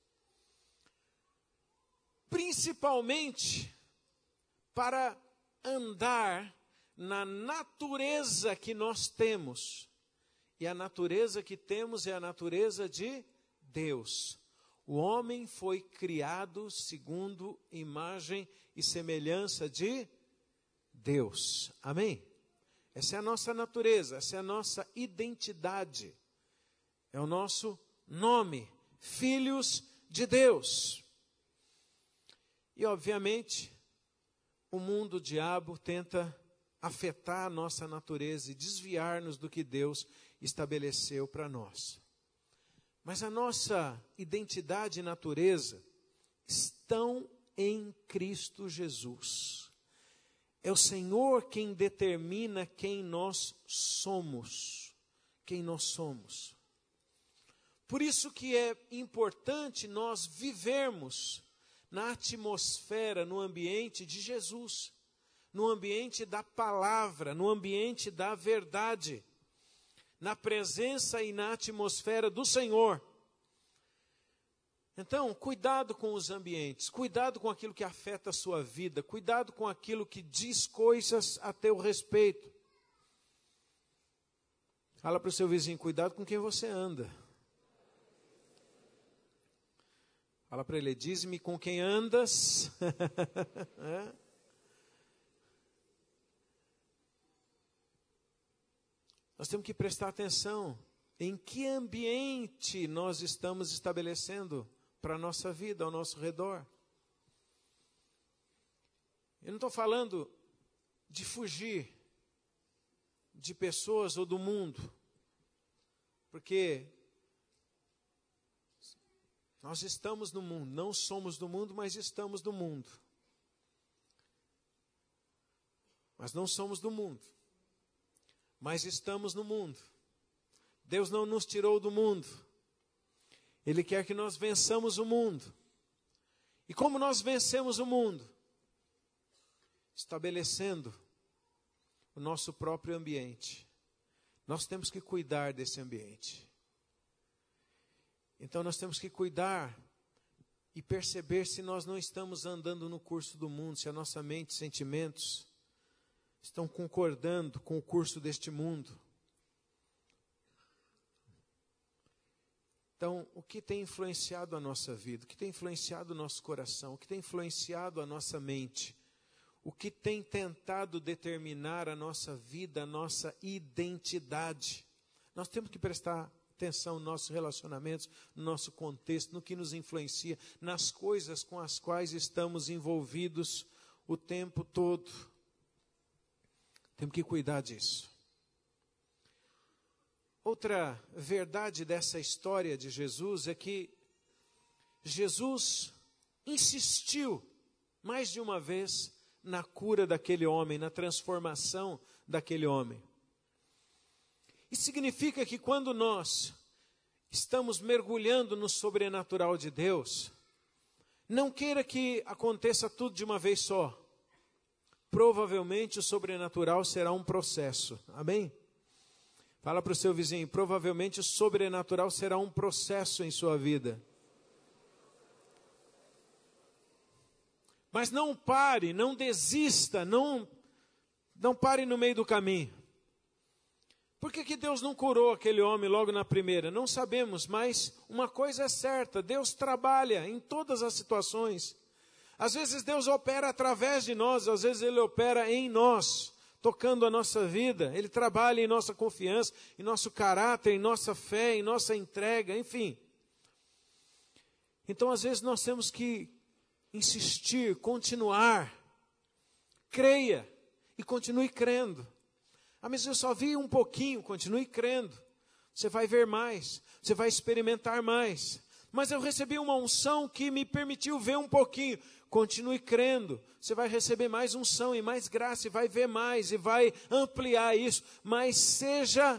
principalmente para andar na natureza que nós temos. E a natureza que temos é a natureza de Deus. O homem foi criado segundo imagem e semelhança de Deus. Amém? Essa é a nossa natureza, essa é a nossa identidade. É o nosso nome, filhos de Deus. E obviamente, o mundo, o diabo, tenta afetar a nossa natureza e desviar-nos do que Deus estabeleceu para nós. Mas a nossa identidade e natureza estão em Cristo Jesus. É o Senhor quem determina quem nós somos. Quem nós somos. Por isso que é importante nós vivermos na atmosfera, no ambiente de Jesus, no ambiente da palavra, no ambiente da verdade, na presença e na atmosfera do Senhor. Então, cuidado com os ambientes, cuidado com aquilo que afeta a sua vida, cuidado com aquilo que diz coisas a teu respeito. Fala para o seu vizinho, cuidado com quem você anda. Fala para ele, diz-me com quem andas. é? Nós temos que prestar atenção em que ambiente nós estamos estabelecendo para a nossa vida, ao nosso redor. Eu não estou falando de fugir de pessoas ou do mundo, porque nós estamos no mundo, não somos do mundo, mas estamos no mundo. Mas não somos do mundo, mas estamos no mundo. Deus não nos tirou do mundo. Ele quer que nós vençamos o mundo. E como nós vencemos o mundo? Estabelecendo o nosso próprio ambiente. Nós temos que cuidar desse ambiente. Então nós temos que cuidar e perceber se nós não estamos andando no curso do mundo, se a nossa mente e sentimentos estão concordando com o curso deste mundo. Então, o que tem influenciado a nossa vida? O que tem influenciado o nosso coração? O que tem influenciado a nossa mente? O que tem tentado determinar a nossa vida, a nossa identidade? Nós temos que prestar atenção nos nossos relacionamentos, no nosso contexto, no que nos influencia, nas coisas com as quais estamos envolvidos o tempo todo. Temos que cuidar disso. Outra verdade dessa história de Jesus é que Jesus insistiu mais de uma vez na cura daquele homem, na transformação daquele homem. Isso significa que quando nós estamos mergulhando no sobrenatural de Deus, não queira que aconteça tudo de uma vez só. Provavelmente o sobrenatural será um processo. Amém? Fala para o seu vizinho, provavelmente o sobrenatural será um processo em sua vida. Mas não pare, não desista, não, não pare no meio do caminho. Por que que Deus não curou aquele homem logo na primeira? Não sabemos, mas uma coisa é certa, Deus trabalha em todas as situações. Às vezes Deus opera através de nós, às vezes Ele opera em nós, tocando a nossa vida. Ele trabalha em nossa confiança, em nosso caráter, em nossa fé, em nossa entrega, enfim. Então, às vezes, nós temos que insistir, continuar. Creia e continue crendo. Ah, mas eu só vi um pouquinho, continue crendo. Você vai ver mais, você vai experimentar mais. Mas eu recebi uma unção que me permitiu ver um pouquinho. Continue crendo, você vai receber mais unção e mais graça, e vai ver mais, e vai ampliar isso. Mas seja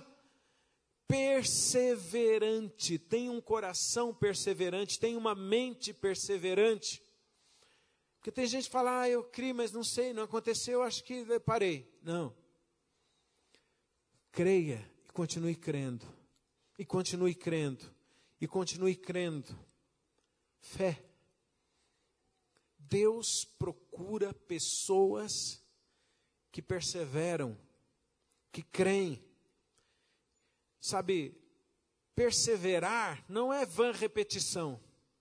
perseverante, tenha um coração perseverante, tenha uma mente perseverante. Porque tem gente que fala, ah, eu criei, mas não sei, não aconteceu, acho que parei. Não. Creia e continue crendo, e continue crendo, e continue crendo. Fé. Deus procura pessoas que perseveram, que creem. Sabe, perseverar não é vã repetição.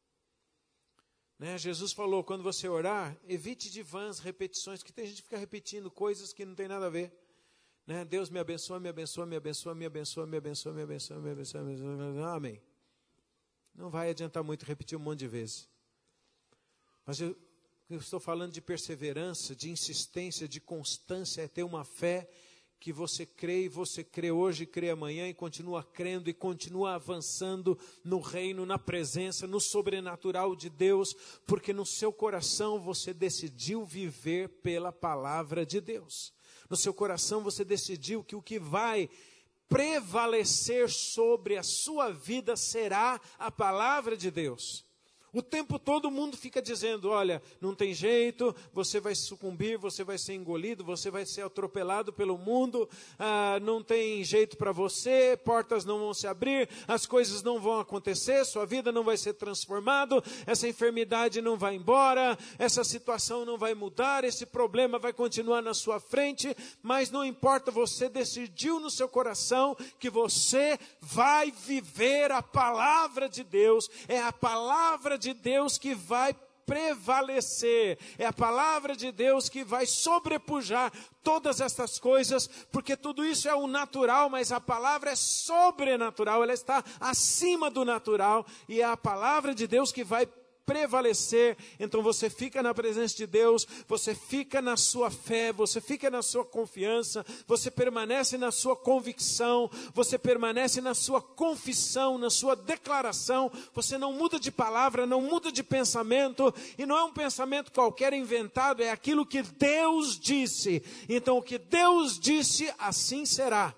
Né? Jesus falou, quando você orar, evite de vãs repetições, que tem gente que fica repetindo coisas que não tem nada a ver. Né? Deus me abençoa, me abençoa, me abençoa, me abençoa, me abençoa, me abençoa, me abençoa, me abençoa, me abençoa. Amém. Não vai adiantar muito repetir um monte de vezes. Mas eu, eu estou falando de perseverança, de insistência, de constância, é ter uma fé que você crê, e você crê hoje, crê amanhã, e continua crendo, e continua avançando no reino, na presença, no sobrenatural de Deus, porque no seu coração você decidiu viver pela palavra de Deus. No seu coração você decidiu que o que vai prevalecer sobre a sua vida será a palavra de Deus. O tempo todo o mundo fica dizendo, olha, não tem jeito, você vai sucumbir, você vai ser engolido, você vai ser atropelado pelo mundo, ah, não tem jeito para você, portas não vão se abrir, as coisas não vão acontecer, sua vida não vai ser transformada, essa enfermidade não vai embora, essa situação não vai mudar, esse problema vai continuar na sua frente, mas não importa, você decidiu no seu coração que você vai viver a palavra de Deus, é a palavra de de Deus que vai prevalecer, é a palavra de Deus que vai sobrepujar todas essas coisas, porque tudo isso é o natural, mas a palavra é sobrenatural, ela está acima do natural, e é a palavra de Deus que vai prevalecer. Então você fica na presença de Deus, você fica na sua fé, você fica na sua confiança, você permanece na sua convicção, você permanece na sua confissão, na sua declaração, você não muda de palavra, não muda de pensamento, e não é um pensamento qualquer inventado, é aquilo que Deus disse. Então o que Deus disse, assim será.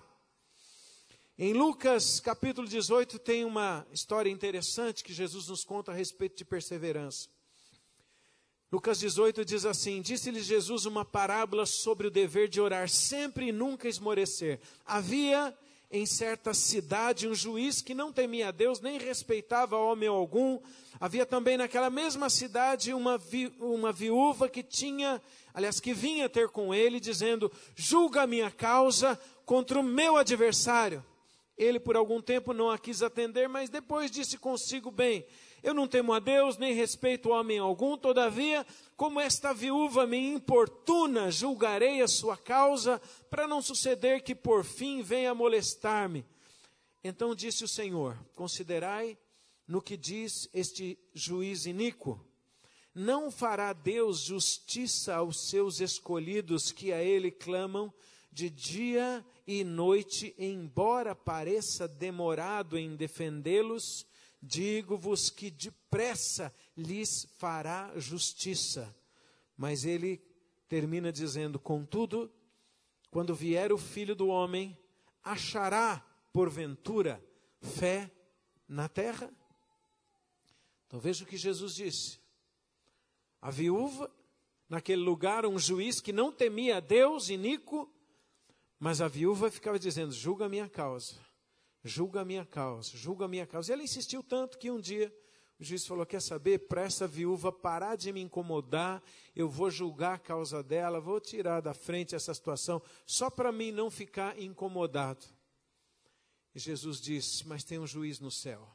Em Lucas capítulo dezoito tem uma história interessante que Jesus nos conta a respeito de perseverança. Lucas dezoito diz assim, disse-lhes Jesus uma parábola sobre o dever de orar sempre e nunca esmorecer. Havia em certa cidade um juiz que não temia a Deus, nem respeitava homem algum. Havia também naquela mesma cidade uma, vi, uma viúva que tinha, aliás, que vinha ter com ele, dizendo, julga a minha causa contra o meu adversário. Ele por algum tempo não a quis atender, mas depois disse consigo: bem, eu não temo a Deus, nem respeito homem algum, todavia, como esta viúva me importuna, julgarei a sua causa, para não suceder que por fim venha molestar-me. Então disse o Senhor: considerai no que diz este juiz iníquo. Não fará Deus justiça aos seus escolhidos que a Ele clamam de dia e noite, embora pareça demorado em defendê-los? Digo-vos que depressa lhes fará justiça. Mas ele termina dizendo: contudo, quando vier o Filho do Homem, achará, porventura, fé na terra? Então veja o que Jesus disse. A viúva, naquele lugar, um juiz que não temia a Deus, iníquo, mas a viúva ficava dizendo: julga a minha causa, julga a minha causa, julga a minha causa. E ela insistiu tanto que um dia o juiz falou: quer saber, para essa viúva parar de me incomodar, eu vou julgar a causa dela, vou tirar da frente essa situação, só para mim não ficar incomodado. E Jesus disse: mas tem um juiz no céu.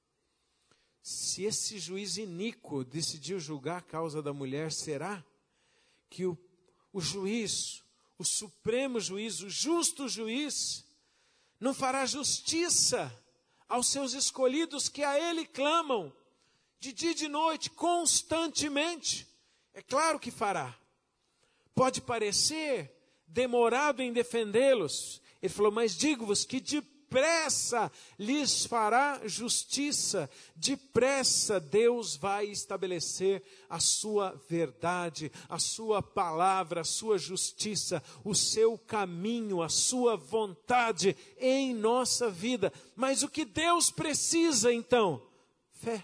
Se esse juiz iníquo decidiu julgar a causa da mulher, será que o, o juiz, o supremo juiz, o justo juiz, não fará justiça aos seus escolhidos que a Ele clamam, de dia e de noite, constantemente? É claro que fará. Pode parecer demorado em defendê-los. Ele falou: mas digo-vos que depressa lhes fará justiça. Depressa Deus vai estabelecer a sua verdade, a sua palavra, a sua justiça, o seu caminho, a sua vontade em nossa vida. Mas o que Deus precisa então? Fé.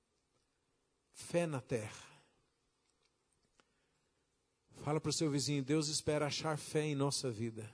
Fé na terra. Fala para o seu vizinho: Deus espera achar fé em nossa vida.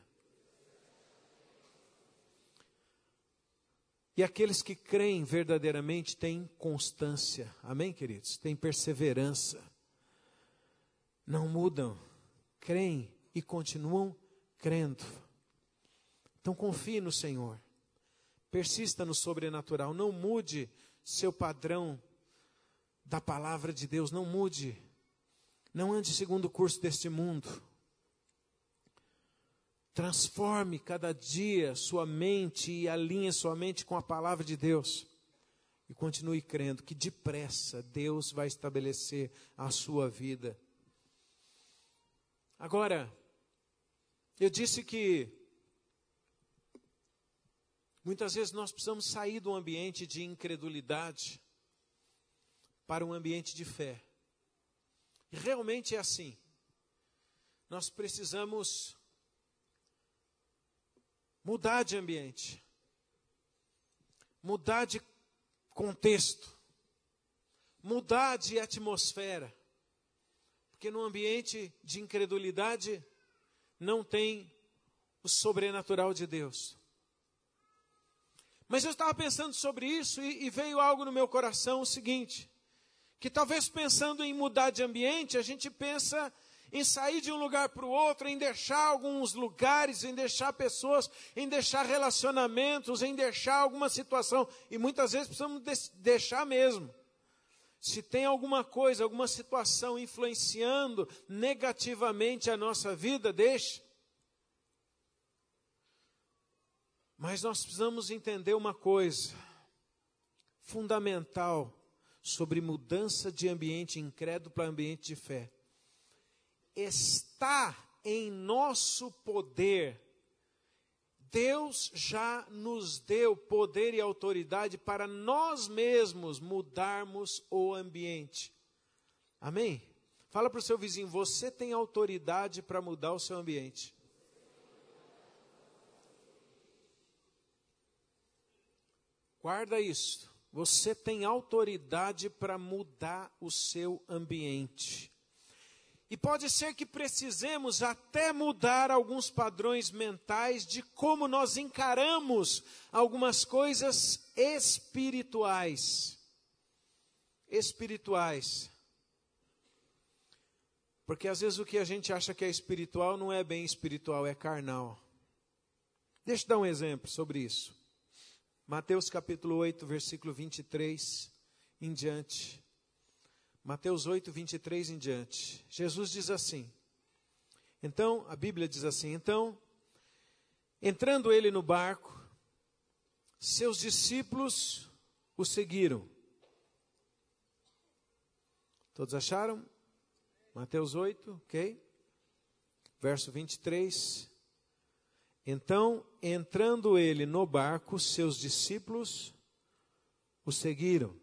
E aqueles que creem verdadeiramente têm constância. Amém, queridos? Têm perseverança. Não mudam. Creem e continuam crendo. Então confie no Senhor. Persista no sobrenatural. Não mude seu padrão da palavra de Deus. Não mude. Não ande segundo o curso deste mundo. Transforme cada dia sua mente e alinhe sua mente com a palavra de Deus. E continue crendo que depressa Deus vai estabelecer a sua vida. Agora, eu disse que muitas vezes nós precisamos sair do ambiente de incredulidade para um ambiente de fé. E realmente é assim. Nós precisamos mudar de ambiente, mudar de contexto, mudar de atmosfera, porque no ambiente de incredulidade não tem o sobrenatural de Deus. Mas eu estava pensando sobre isso e, e veio algo no meu coração, o seguinte, que talvez pensando em mudar de ambiente, a gente pensa em sair de um lugar para o outro, em deixar alguns lugares, em deixar pessoas, em deixar relacionamentos, em deixar alguma situação. E muitas vezes precisamos de- deixar mesmo. Se tem alguma coisa, alguma situação influenciando negativamente a nossa vida, deixe. Mas nós precisamos entender uma coisa fundamental sobre mudança de ambiente incrédulo para ambiente de fé. Está em nosso poder. Deus já nos deu poder e autoridade para nós mesmos mudarmos o ambiente. Amém? Fala para o seu vizinho: você tem autoridade para mudar o seu ambiente. Guarda isso. Você tem autoridade para mudar o seu ambiente. E pode ser que precisemos até mudar alguns padrões mentais de como nós encaramos algumas coisas espirituais. Espirituais. Porque às vezes o que a gente acha que é espiritual não é bem espiritual, é carnal. Deixa eu dar um exemplo sobre isso. Mateus capítulo oito, versículo vinte e três em diante. Mateus oito, vinte e três em diante. Jesus diz assim. Então, a Bíblia diz assim, então, entrando ele no barco, seus discípulos o seguiram. Todos acharam? Mateus oito, ok? Verso vinte e três. Então, entrando ele no barco, seus discípulos o seguiram.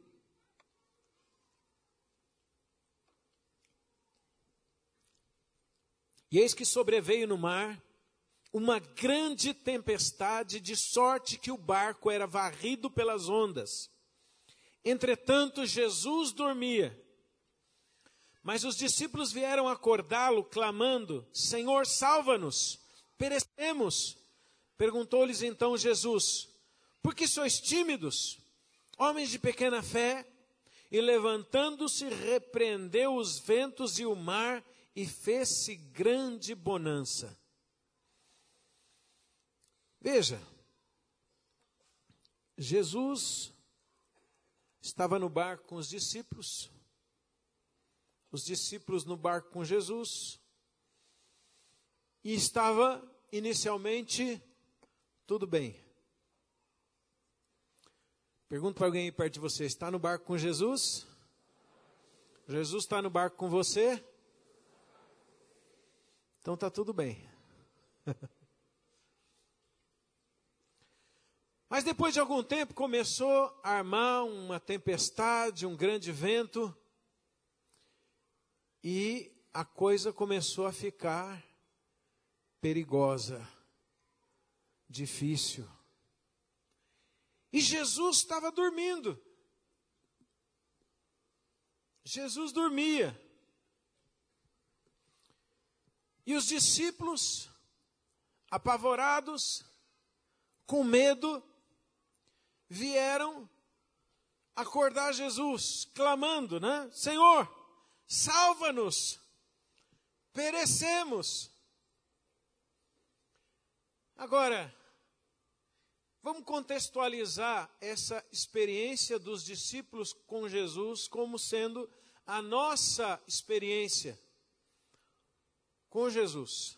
E eis que sobreveio no mar uma grande tempestade, de sorte que o barco era varrido pelas ondas. Entretanto, Jesus dormia. Mas os discípulos vieram acordá-lo, clamando, Senhor, salva-nos, perecemos. Perguntou-lhes então Jesus, por que sois tímidos, homens de pequena fé? E levantando-se, repreendeu os ventos e o mar, e fez-se grande bonança. Veja, Jesus estava no barco com os discípulos, os discípulos no barco com Jesus, e estava inicialmente tudo bem. Pergunta para alguém aí perto de você, está no barco com Jesus? Jesus está no barco com você? Então está tudo bem. Mas depois de algum tempo começou a armar uma tempestade, um grande vento, e a coisa começou a ficar perigosa, difícil. E Jesus estava dormindo. Jesus dormia. E os discípulos, apavorados, com medo, vieram acordar Jesus, clamando, né? Senhor, salva-nos, perecemos. Agora, vamos contextualizar essa experiência dos discípulos com Jesus como sendo a nossa experiência com Jesus.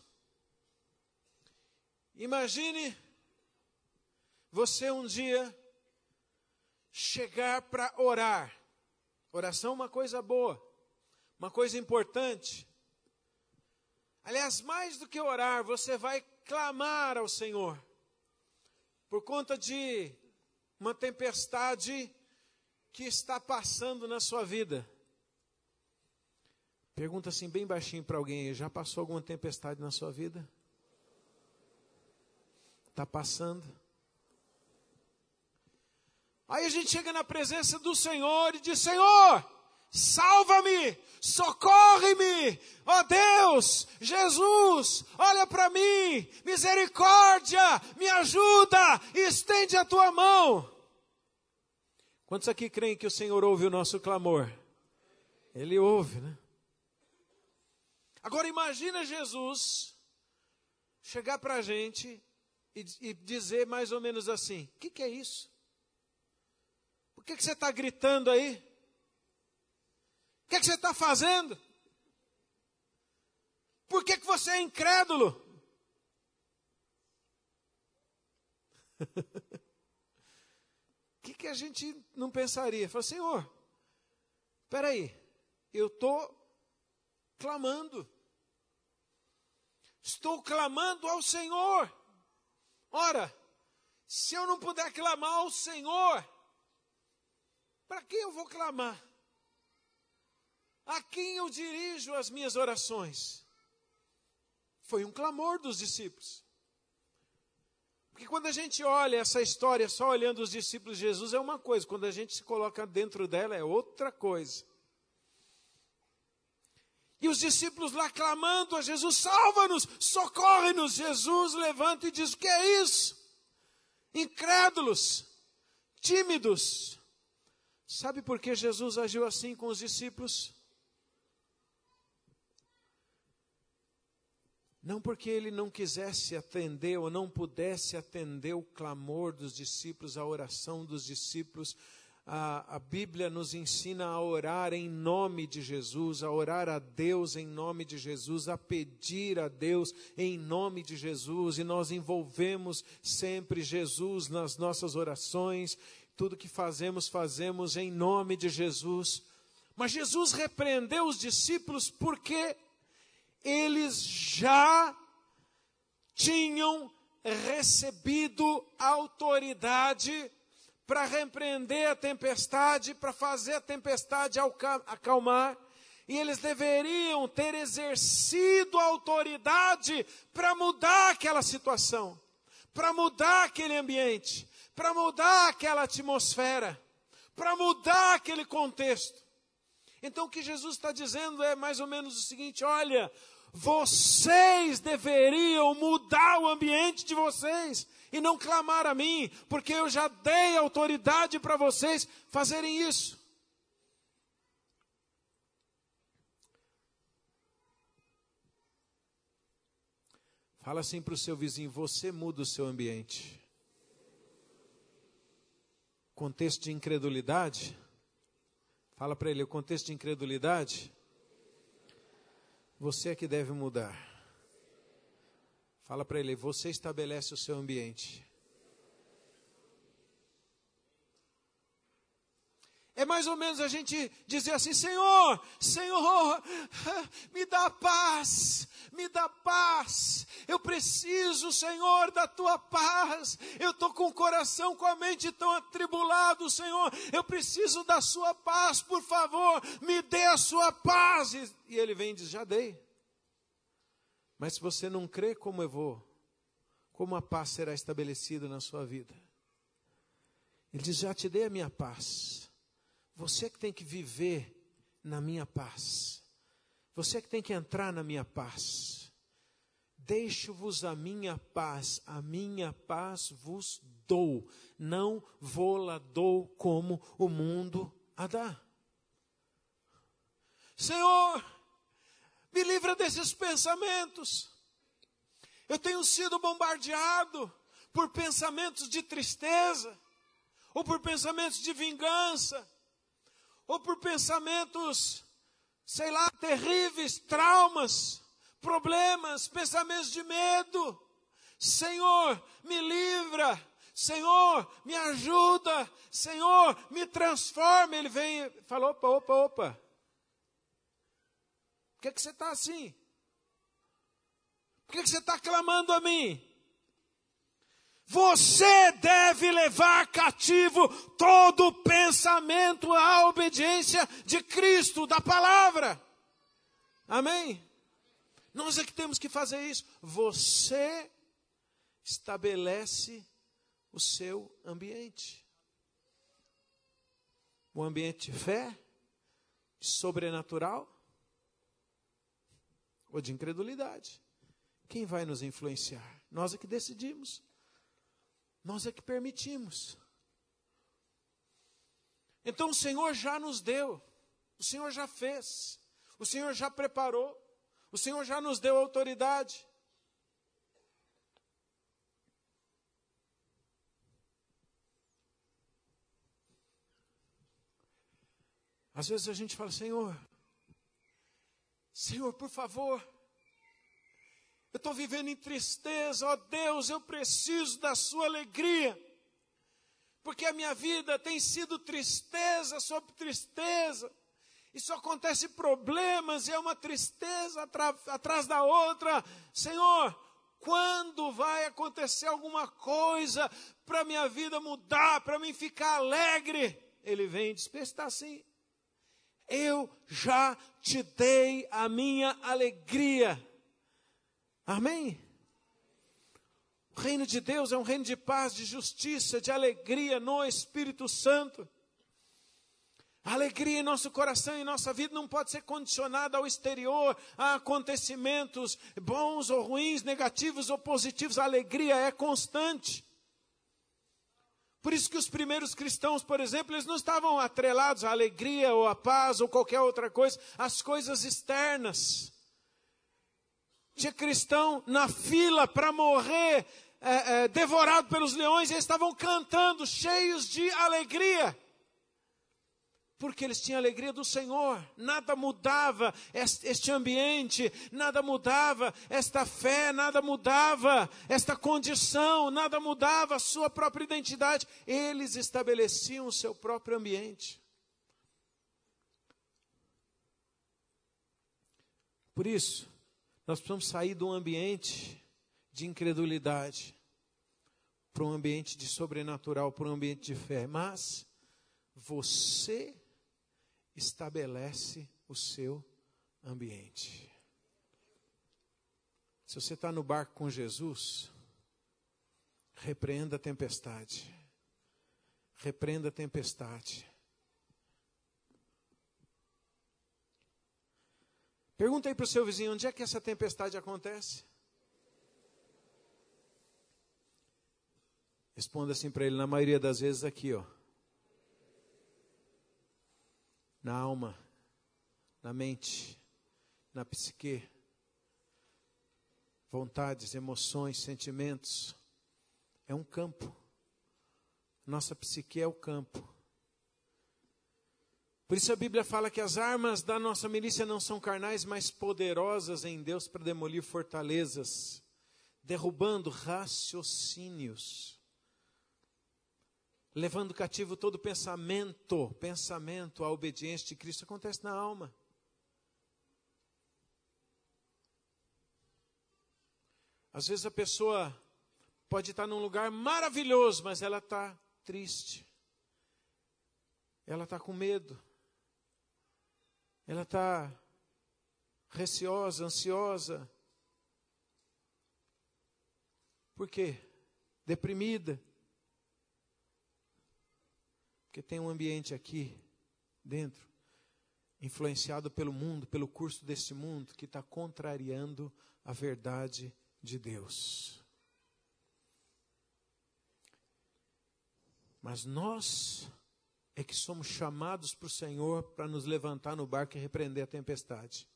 Imagine você um dia chegar para orar. Oração é uma coisa boa, uma coisa importante. Aliás, mais do que orar, você vai clamar ao Senhor por conta de uma tempestade que está passando na sua vida. Pergunta assim bem baixinho para alguém, já passou alguma tempestade na sua vida? Está passando? Aí a gente chega na presença do Senhor e diz, Senhor, salva-me, socorre-me, ó Deus, Jesus, olha para mim, misericórdia, me ajuda, estende a tua mão. Quantos aqui creem que o Senhor ouve o nosso clamor? Ele ouve, né? Agora imagina Jesus chegar para a gente e, e dizer mais ou menos assim, o que, que é isso? Por que, que você está gritando aí? O que, que você está fazendo? Por que, que você é incrédulo? O que, que a gente não pensaria? Fala, Senhor, espera aí, eu estou clamando. Estou clamando ao Senhor. Ora, se eu não puder clamar ao Senhor, para quem eu vou clamar? A quem eu dirijo as minhas orações? Foi um clamor dos discípulos. Porque quando a gente olha essa história só olhando os discípulos de Jesus é uma coisa, quando a gente se coloca dentro dela é outra coisa. E os discípulos lá clamando a Jesus, salva-nos, socorre-nos. Jesus levanta e diz, o que é isso? Incrédulos, tímidos. Sabe por que Jesus agiu assim com os discípulos? Não porque ele não quisesse atender ou não pudesse atender o clamor dos discípulos, a oração dos discípulos. A, a Bíblia nos ensina a orar em nome de Jesus, a orar a Deus em nome de Jesus, a pedir a Deus em nome de Jesus. E nós envolvemos sempre Jesus nas nossas orações. Tudo que fazemos, fazemos em nome de Jesus. Mas Jesus repreendeu os discípulos porque eles já tinham recebido autoridade para repreender a tempestade, para fazer a tempestade acalmar, e eles deveriam ter exercido a autoridade para mudar aquela situação, para mudar aquele ambiente, para mudar aquela atmosfera, para mudar aquele contexto. Então o que Jesus está dizendo é mais ou menos o seguinte: olha, vocês deveriam mudar o ambiente de vocês e não clamar a mim, porque eu já dei autoridade para vocês fazerem isso. Fala assim para o seu vizinho: você muda o seu ambiente. Contexto de incredulidade. Fala para ele: o contexto de incredulidade, você é que deve mudar. Fala para ele: você estabelece o seu ambiente. É mais ou menos a gente dizer assim: Senhor, Senhor, me dá paz, me dá paz. Eu preciso, Senhor, da tua paz. Eu estou com o coração, com a mente tão atribulado, Senhor. Eu preciso da sua paz, por favor, me dê a sua paz. E, e ele vem e diz: já dei. Mas se você não crê, como eu vou? Como a paz será estabelecida na sua vida? Ele diz: já te dei a minha paz. Você que tem que viver na minha paz. Você que tem que entrar na minha paz. Deixo-vos a minha paz, a minha paz vos dou. Não vou-la dou como o mundo a dá. Senhor, me livra desses pensamentos. Eu tenho sido bombardeado por pensamentos de tristeza, ou por pensamentos de vingança, ou por pensamentos, sei lá, terríveis, traumas, problemas, pensamentos de medo. Senhor, me livra. Senhor, me ajuda. Senhor, me transforma. Ele vem e fala: opa, opa, opa. Por que, que você está assim? Por que, que você está clamando a mim? Você deve levar cativo todo pensamento à obediência de Cristo, da palavra. Amém? Nós é que temos que fazer isso. Você estabelece o seu ambiente. Um ambiente de fé, de sobrenatural ou de incredulidade. Quem vai nos influenciar? Nós é que decidimos. Nós é que permitimos. Então o Senhor já nos deu, o Senhor já fez, o Senhor já preparou, o Senhor já nos deu autoridade. Às vezes a gente fala: Senhor, Senhor, por favor, eu estou vivendo em tristeza, ó Deus, eu preciso da sua alegria, porque a minha vida tem sido tristeza sobre tristeza, e só acontece problemas, e é uma tristeza atrás da outra. Senhor, quando vai acontecer alguma coisa para a minha vida mudar, para mim ficar alegre? Ele vem e diz: está assim, eu já te dei a minha alegria. Amém? O reino de Deus é um reino de paz, de justiça, de alegria no Espírito Santo. A alegria em nosso coração e em nossa vida não pode ser condicionada ao exterior, a acontecimentos bons ou ruins, negativos ou positivos. A alegria é constante. Por isso que os primeiros cristãos, por exemplo, eles não estavam atrelados à alegria ou à paz ou qualquer outra coisa, às coisas externas. Tinha cristão na fila para morrer, é, é, devorado pelos leões, e eles estavam cantando, cheios de alegria. Porque eles tinham a alegria do Senhor. Nada mudava este ambiente, nada mudava esta fé, nada mudava esta condição, nada mudava a sua própria identidade. Eles estabeleciam o seu próprio ambiente. Por isso, nós precisamos sair de um ambiente de incredulidade para um ambiente de sobrenatural, para um ambiente de fé. Mas você estabelece o seu ambiente. Se você está no barco com Jesus, repreenda a tempestade. Repreenda a tempestade. Pergunta aí para o seu vizinho, onde é que essa tempestade acontece? Responda assim para ele, na maioria das vezes aqui, ó. Na alma, na mente, na psique, vontades, emoções, sentimentos. É um campo. Nossa psique é o campo. Por isso a Bíblia fala que as armas da nossa milícia não são carnais, mas poderosas em Deus para demolir fortalezas, derrubando raciocínios, levando cativo todo pensamento, pensamento à obediência de Cristo. Acontece na alma. Às vezes a pessoa pode estar num lugar maravilhoso, mas ela está triste. Ela está com medo. Ela está receosa, ansiosa. Por quê? Deprimida. Porque tem um ambiente aqui dentro, influenciado pelo mundo, pelo curso desse mundo, que está contrariando a verdade de Deus. Mas nós é que somos chamados para o Senhor para nos levantar no barco e repreender a tempestade.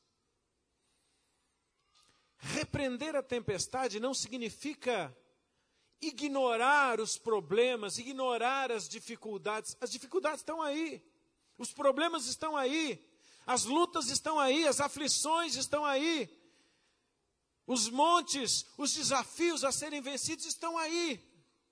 Repreender a tempestade não significa ignorar os problemas, ignorar as dificuldades. As dificuldades estão aí, os problemas estão aí, as lutas estão aí, as aflições estão aí, os montes, os desafios a serem vencidos estão aí.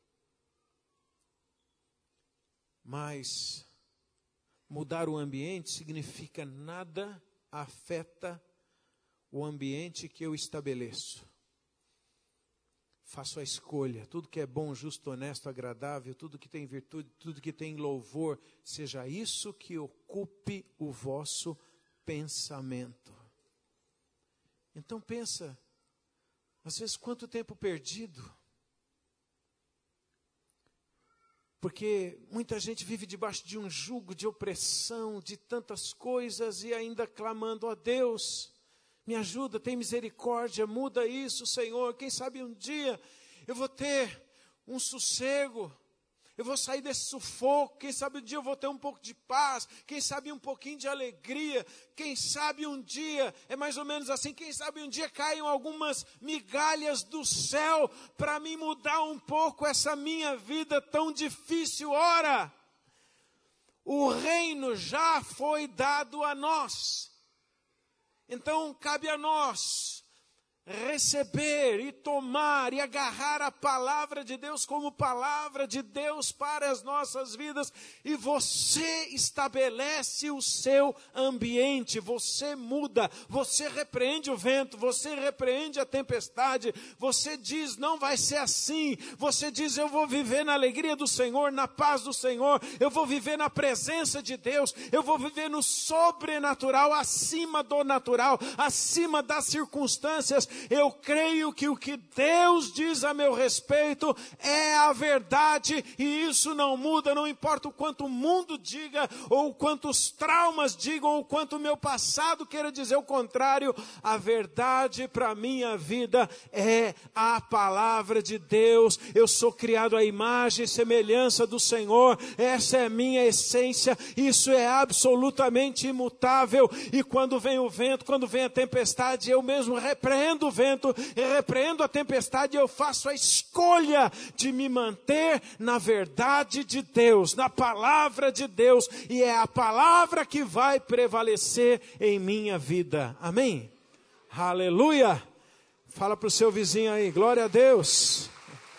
Mas mudar o ambiente significa nada afeta o ambiente que eu estabeleço. Faço a escolha, tudo que é bom, justo, honesto, agradável, tudo que tem virtude, tudo que tem louvor, seja isso que ocupe o vosso pensamento. Então pensa, às vezes quanto tempo perdido, porque muita gente vive debaixo de um jugo de opressão, de tantas coisas e ainda clamando a Deus. Me ajuda, tem misericórdia, muda isso, Senhor. Quem sabe um dia eu vou ter um sossego, eu vou sair desse sufoco. Quem sabe um dia eu vou ter um pouco de paz, quem sabe um pouquinho de alegria. Quem sabe um dia, é mais ou menos assim, quem sabe um dia caiam algumas migalhas do céu para me mudar um pouco essa minha vida tão difícil. Ora, o reino já foi dado a nós. Então, cabe a nós receber e tomar e agarrar a palavra de Deus como palavra de Deus para as nossas vidas. E você estabelece o seu ambiente, você muda, você repreende o vento, você repreende a tempestade, você diz, não vai ser assim. Você diz, eu vou viver na alegria do Senhor, na paz do Senhor, eu vou viver na presença de Deus, eu vou viver no sobrenatural, acima do natural, acima das circunstâncias. Eu creio que o que Deus diz a meu respeito é a verdade, e isso não muda, não importa o quanto o mundo diga, ou quantos traumas digam, ou quanto o meu passado queira dizer o contrário. A verdade para a minha vida é a palavra de Deus. Eu sou criado à imagem e semelhança do Senhor, essa é a minha essência, isso é absolutamente imutável. E quando vem o vento, quando vem a tempestade, eu mesmo repreendo do vento, eu repreendo a tempestade e eu faço a escolha de me manter na verdade de Deus, na palavra de Deus, e é a palavra que vai prevalecer em minha vida. Amém? Aleluia! Fala para o seu vizinho aí, glória a Deus.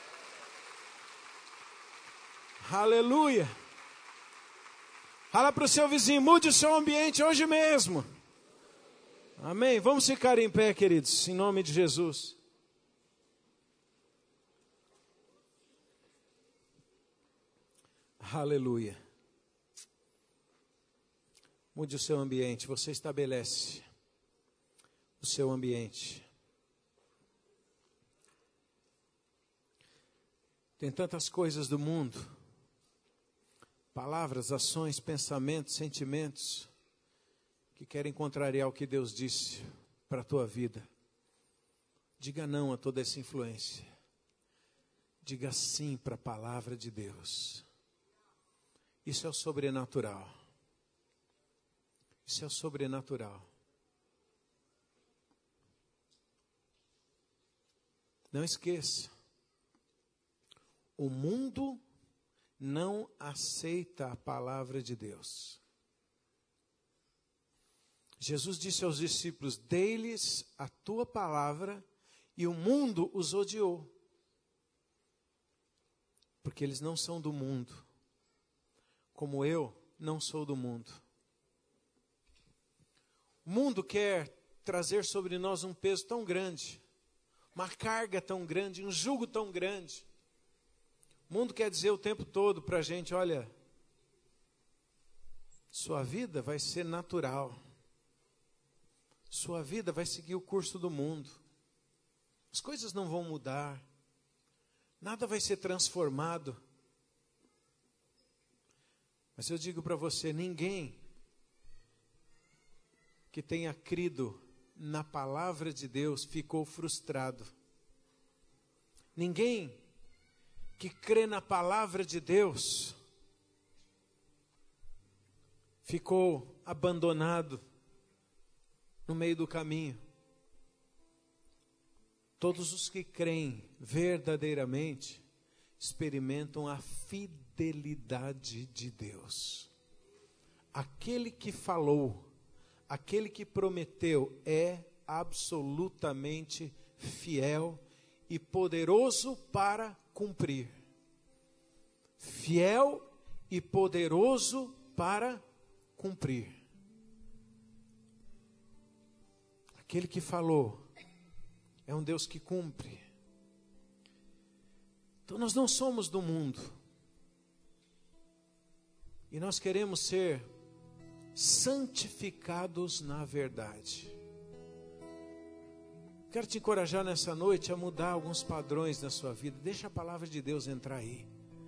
Aleluia. Fala para o seu vizinho, mude o seu ambiente hoje mesmo. Amém. Vamos ficar em pé, queridos, em nome de Jesus. Aleluia. Mude o seu ambiente, você estabelece o seu ambiente. Tem tantas coisas do mundo, palavras, ações, pensamentos, sentimentos, que querem contrariar o que Deus disse para a tua vida. Diga não a toda essa influência. Diga sim para a palavra de Deus. Isso é o sobrenatural. Isso é o sobrenatural. Não esqueça. O mundo não aceita a palavra de Deus. Jesus disse aos discípulos, dei-lhes a tua palavra e o mundo os odiou. Porque eles não são do mundo, como eu não sou do mundo. O mundo quer trazer sobre nós um peso tão grande, uma carga tão grande, um jugo tão grande. O mundo quer dizer o tempo todo para a gente, olha, sua vida vai ser natural. Sua vida vai seguir o curso do mundo. As coisas não vão mudar. Nada vai ser transformado. Mas eu digo para você, ninguém que tenha crido na palavra de Deus ficou frustrado. Ninguém que crê na palavra de Deus ficou abandonado no meio do caminho. Todos os que creem verdadeiramente experimentam a fidelidade de Deus. Aquele que falou, aquele que prometeu é absolutamente fiel e poderoso para cumprir. Fiel e poderoso para cumprir. Aquele que falou é um Deus que cumpre. Então nós não somos do mundo. E nós queremos ser santificados na verdade. Quero te encorajar nessa noite a mudar alguns padrões na sua vida. Deixa a palavra de Deus entrar aí.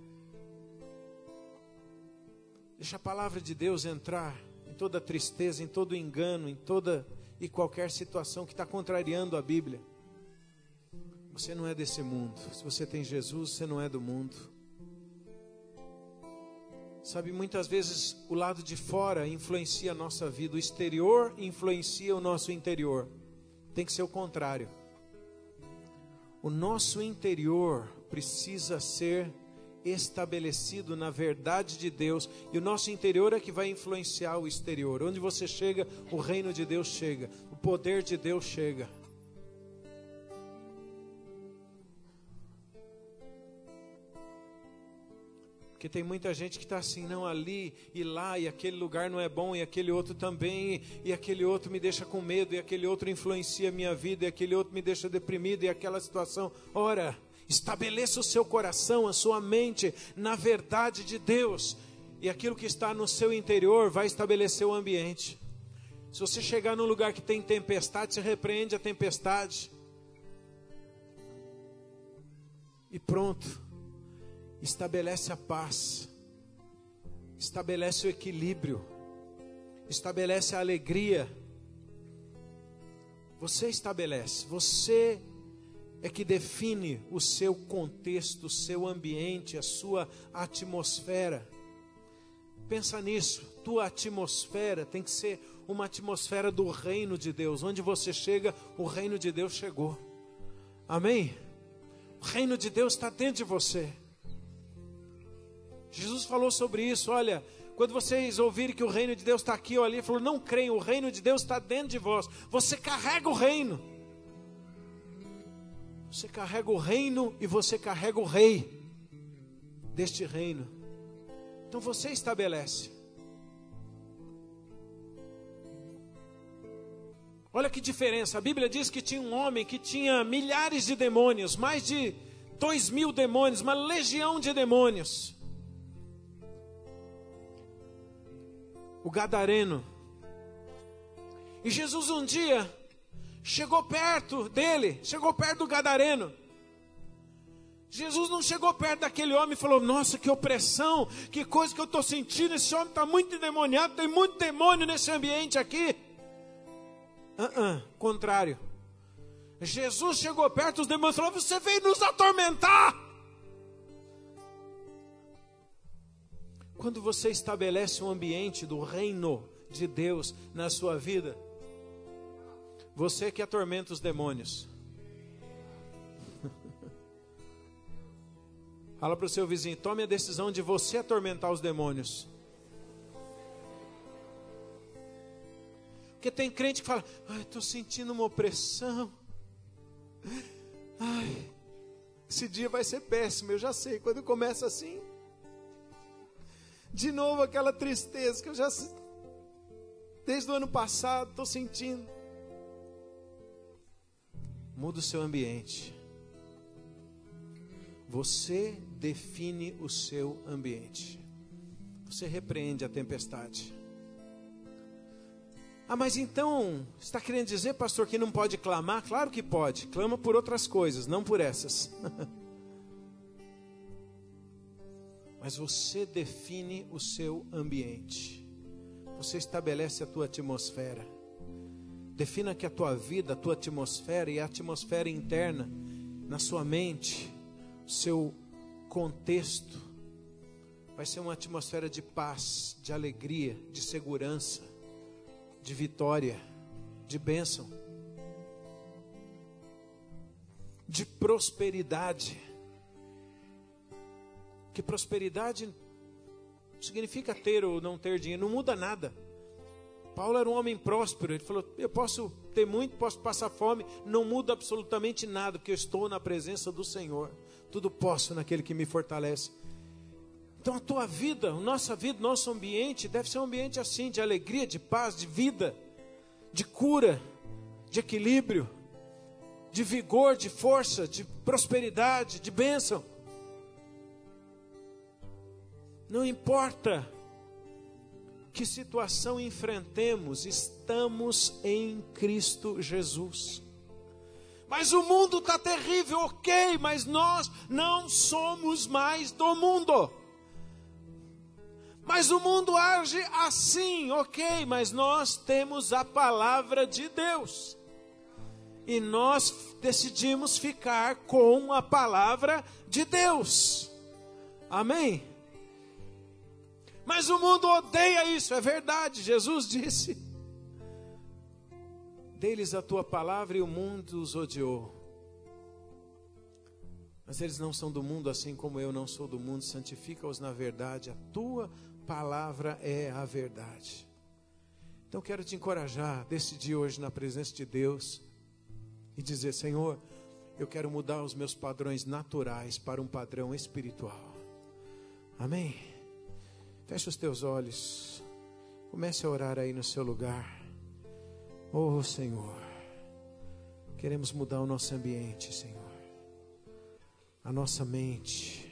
Deixa a palavra de Deus entrar em toda tristeza, em todo engano, em toda e qualquer situação que está contrariando a Bíblia. Você não é desse mundo. Se você tem Jesus, você não é do mundo. Sabe, muitas vezes o lado de fora influencia a nossa vida. O exterior influencia o nosso interior. Tem que ser o contrário. O nosso interior precisa ser estabelecido na verdade de Deus. E o nosso interior é que vai influenciar o exterior. Onde você chega, o reino de Deus chega. O poder de Deus chega. Porque tem muita gente que está assim, não, ali e lá, e aquele lugar não é bom, e aquele outro também, e, e aquele outro me deixa com medo, e aquele outro influencia a minha vida, e aquele outro me deixa deprimido, e aquela situação. Ora, estabeleça o seu coração, a sua mente na verdade de Deus, e aquilo que está no seu interior vai estabelecer o ambiente. Se você chegar num lugar que tem tempestade, você repreende a tempestade. E pronto. Estabelece a paz, estabelece o equilíbrio, estabelece a alegria. Você estabelece, você é que define o seu contexto, o seu ambiente, a sua atmosfera. Pensa nisso. tua atmosfera tem que ser uma atmosfera do reino de Deus. Onde você chega, o reino de Deus chegou. Amém? O reino de Deus está dentro de você. Jesus falou sobre isso. Olha, quando vocês ouvirem que o reino de Deus está aqui ou ali, ele falou, não creiam, o reino de Deus está dentro de vós. Você carrega o reino. Você carrega o reino e você carrega o rei deste reino. Então você estabelece. Olha que diferença. A Bíblia diz que tinha um homem que tinha milhares de demônios, mais de dois mil demônios, uma legião de demônios. O gadareno. E Jesus um dia chegou perto dele, chegou perto do gadareno. Jesus não chegou perto daquele homem e falou, nossa, que opressão, que coisa que eu estou sentindo, esse homem está muito endemoniado, tem muito demônio nesse ambiente aqui. Uh-uh, contrário. Jesus chegou perto, os demônios falaram, você veio nos atormentar. Quando você estabelece um ambiente do reino de Deus na sua vida, você que atormenta os demônios. Fala para o seu vizinho, tome a decisão de você atormentar os demônios. Porque tem crente que fala, ai, estou sentindo uma opressão. Ai, esse dia vai ser péssimo, eu já sei. Quando começa assim, de novo aquela tristeza que eu já, desde o ano passado, estou sentindo. Muda o seu ambiente. Você define o seu ambiente. Você repreende a tempestade. Ah, mas então, você está querendo dizer, pastor, que não pode clamar? Claro que pode. Clama por outras coisas, não por essas. Mas você define o seu ambiente. Você estabelece a tua atmosfera. Defina que a tua vida, a tua atmosfera e a atmosfera interna, na sua mente, o seu contexto, vai ser uma atmosfera de paz, de alegria, de segurança, de vitória, de bênção, de prosperidade. Que prosperidade significa ter ou não ter dinheiro, não muda nada. Paulo era um homem próspero, ele falou, eu posso ter muito, posso passar fome, não muda absolutamente nada, porque eu estou na presença do Senhor, tudo posso naquele que me fortalece. Então a tua vida, a nossa vida, nosso ambiente deve ser um ambiente assim, de alegria, de paz, de vida, de cura, de equilíbrio, de vigor, de força, de prosperidade, de bênção. Não importa que situação enfrentemos, estamos em Cristo Jesus. Mas o mundo está terrível, ok, mas nós não somos mais do mundo. Mas o mundo age assim, ok, mas nós temos a palavra de Deus. E nós decidimos ficar com a palavra de Deus. Amém? Mas o mundo odeia isso, é verdade. Jesus disse, dê-lhes a tua palavra e o mundo os odiou. Mas eles não são do mundo, assim como eu não sou do mundo. Santifica-os na verdade, a tua palavra é a verdade. Então quero te encorajar a decidir hoje na presença de Deus e dizer, Senhor, eu quero mudar os meus padrões naturais para um padrão espiritual. Amém? Feche os teus olhos. Comece a orar aí no seu lugar. Oh, Senhor. Queremos mudar o nosso ambiente, Senhor. A nossa mente.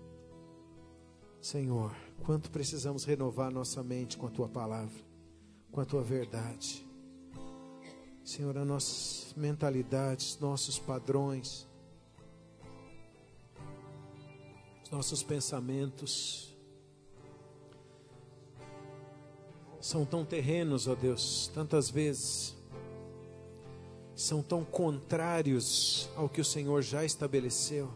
Senhor, quanto precisamos renovar a nossa mente com a Tua palavra, com a Tua verdade. Senhor, as nossas mentalidades, nossos padrões, os nossos pensamentos são tão terrenos, ó Deus, tantas vezes são tão contrários ao que o Senhor já estabeleceu.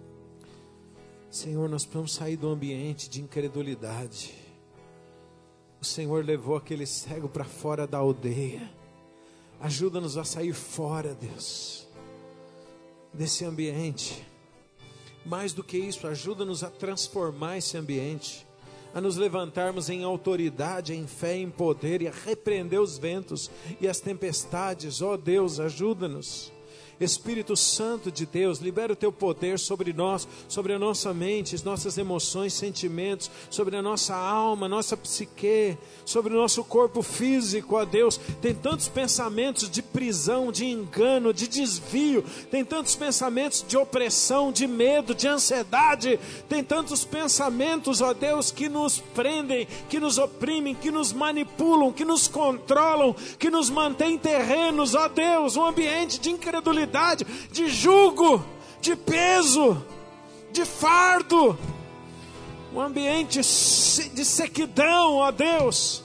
Senhor, nós precisamos sair do ambiente de incredulidade. Senhor levou aquele cego para fora da aldeia. Ajuda-nos a sair fora, Deus, desse ambiente. Mais do que isso, ajuda-nos a transformar esse ambiente, a nos levantarmos em autoridade, em fé, em poder, e a repreender os ventos e as tempestades. Ó Deus, ajuda-nos. Espírito Santo de Deus, libera o teu poder sobre nós, sobre a nossa mente, as nossas emoções, sentimentos, sobre a nossa alma, nossa psique, sobre o nosso corpo físico, ó Deus. Tem tantos pensamentos de prisão, de engano, de desvio, tem tantos pensamentos de opressão, de medo, de ansiedade, tem tantos pensamentos, ó Deus, que nos prendem, que nos oprimem, que nos manipulam, que nos controlam, que nos mantêm terrenos, ó Deus, um ambiente de incredulidade, de jugo, de peso, de fardo, um ambiente de sequidão, ó Deus.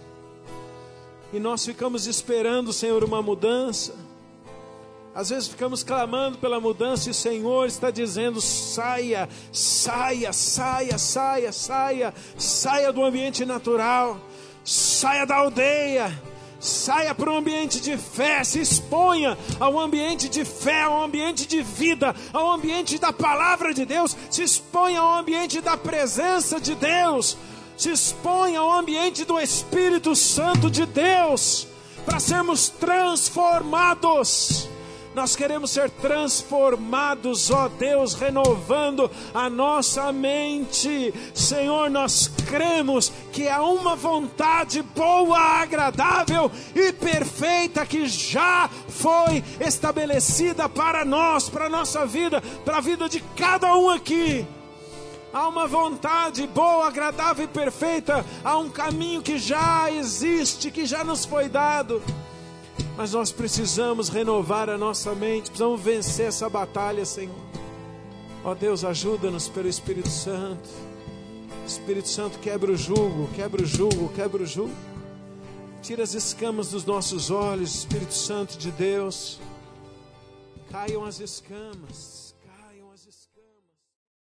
E nós ficamos esperando, Senhor, uma mudança. Às vezes ficamos clamando pela mudança e o Senhor está dizendo: saia, saia, saia, saia, saia, saia do ambiente natural, saia da aldeia, saia para um ambiente de fé, se exponha ao ambiente de fé, ao ambiente de vida, ao ambiente da palavra de Deus, se exponha ao ambiente da presença de Deus, se exponha ao ambiente do Espírito Santo de Deus, para sermos transformados. Nós queremos ser transformados, ó Deus, renovando a nossa mente. Senhor, nós cremos que há uma vontade boa, agradável e perfeita que já foi estabelecida para nós, para a nossa vida, para a vida de cada um aqui. Há uma vontade boa, agradável e perfeita. Há um caminho que já existe, que já nos foi dado. Mas nós precisamos renovar a nossa mente, precisamos vencer essa batalha, Senhor. Ó Deus, ajuda-nos pelo Espírito Santo. Espírito Santo, quebra o jugo, quebra o jugo, quebra o jugo. Tira as escamas dos nossos olhos, Espírito Santo de Deus. Caiam as escamas,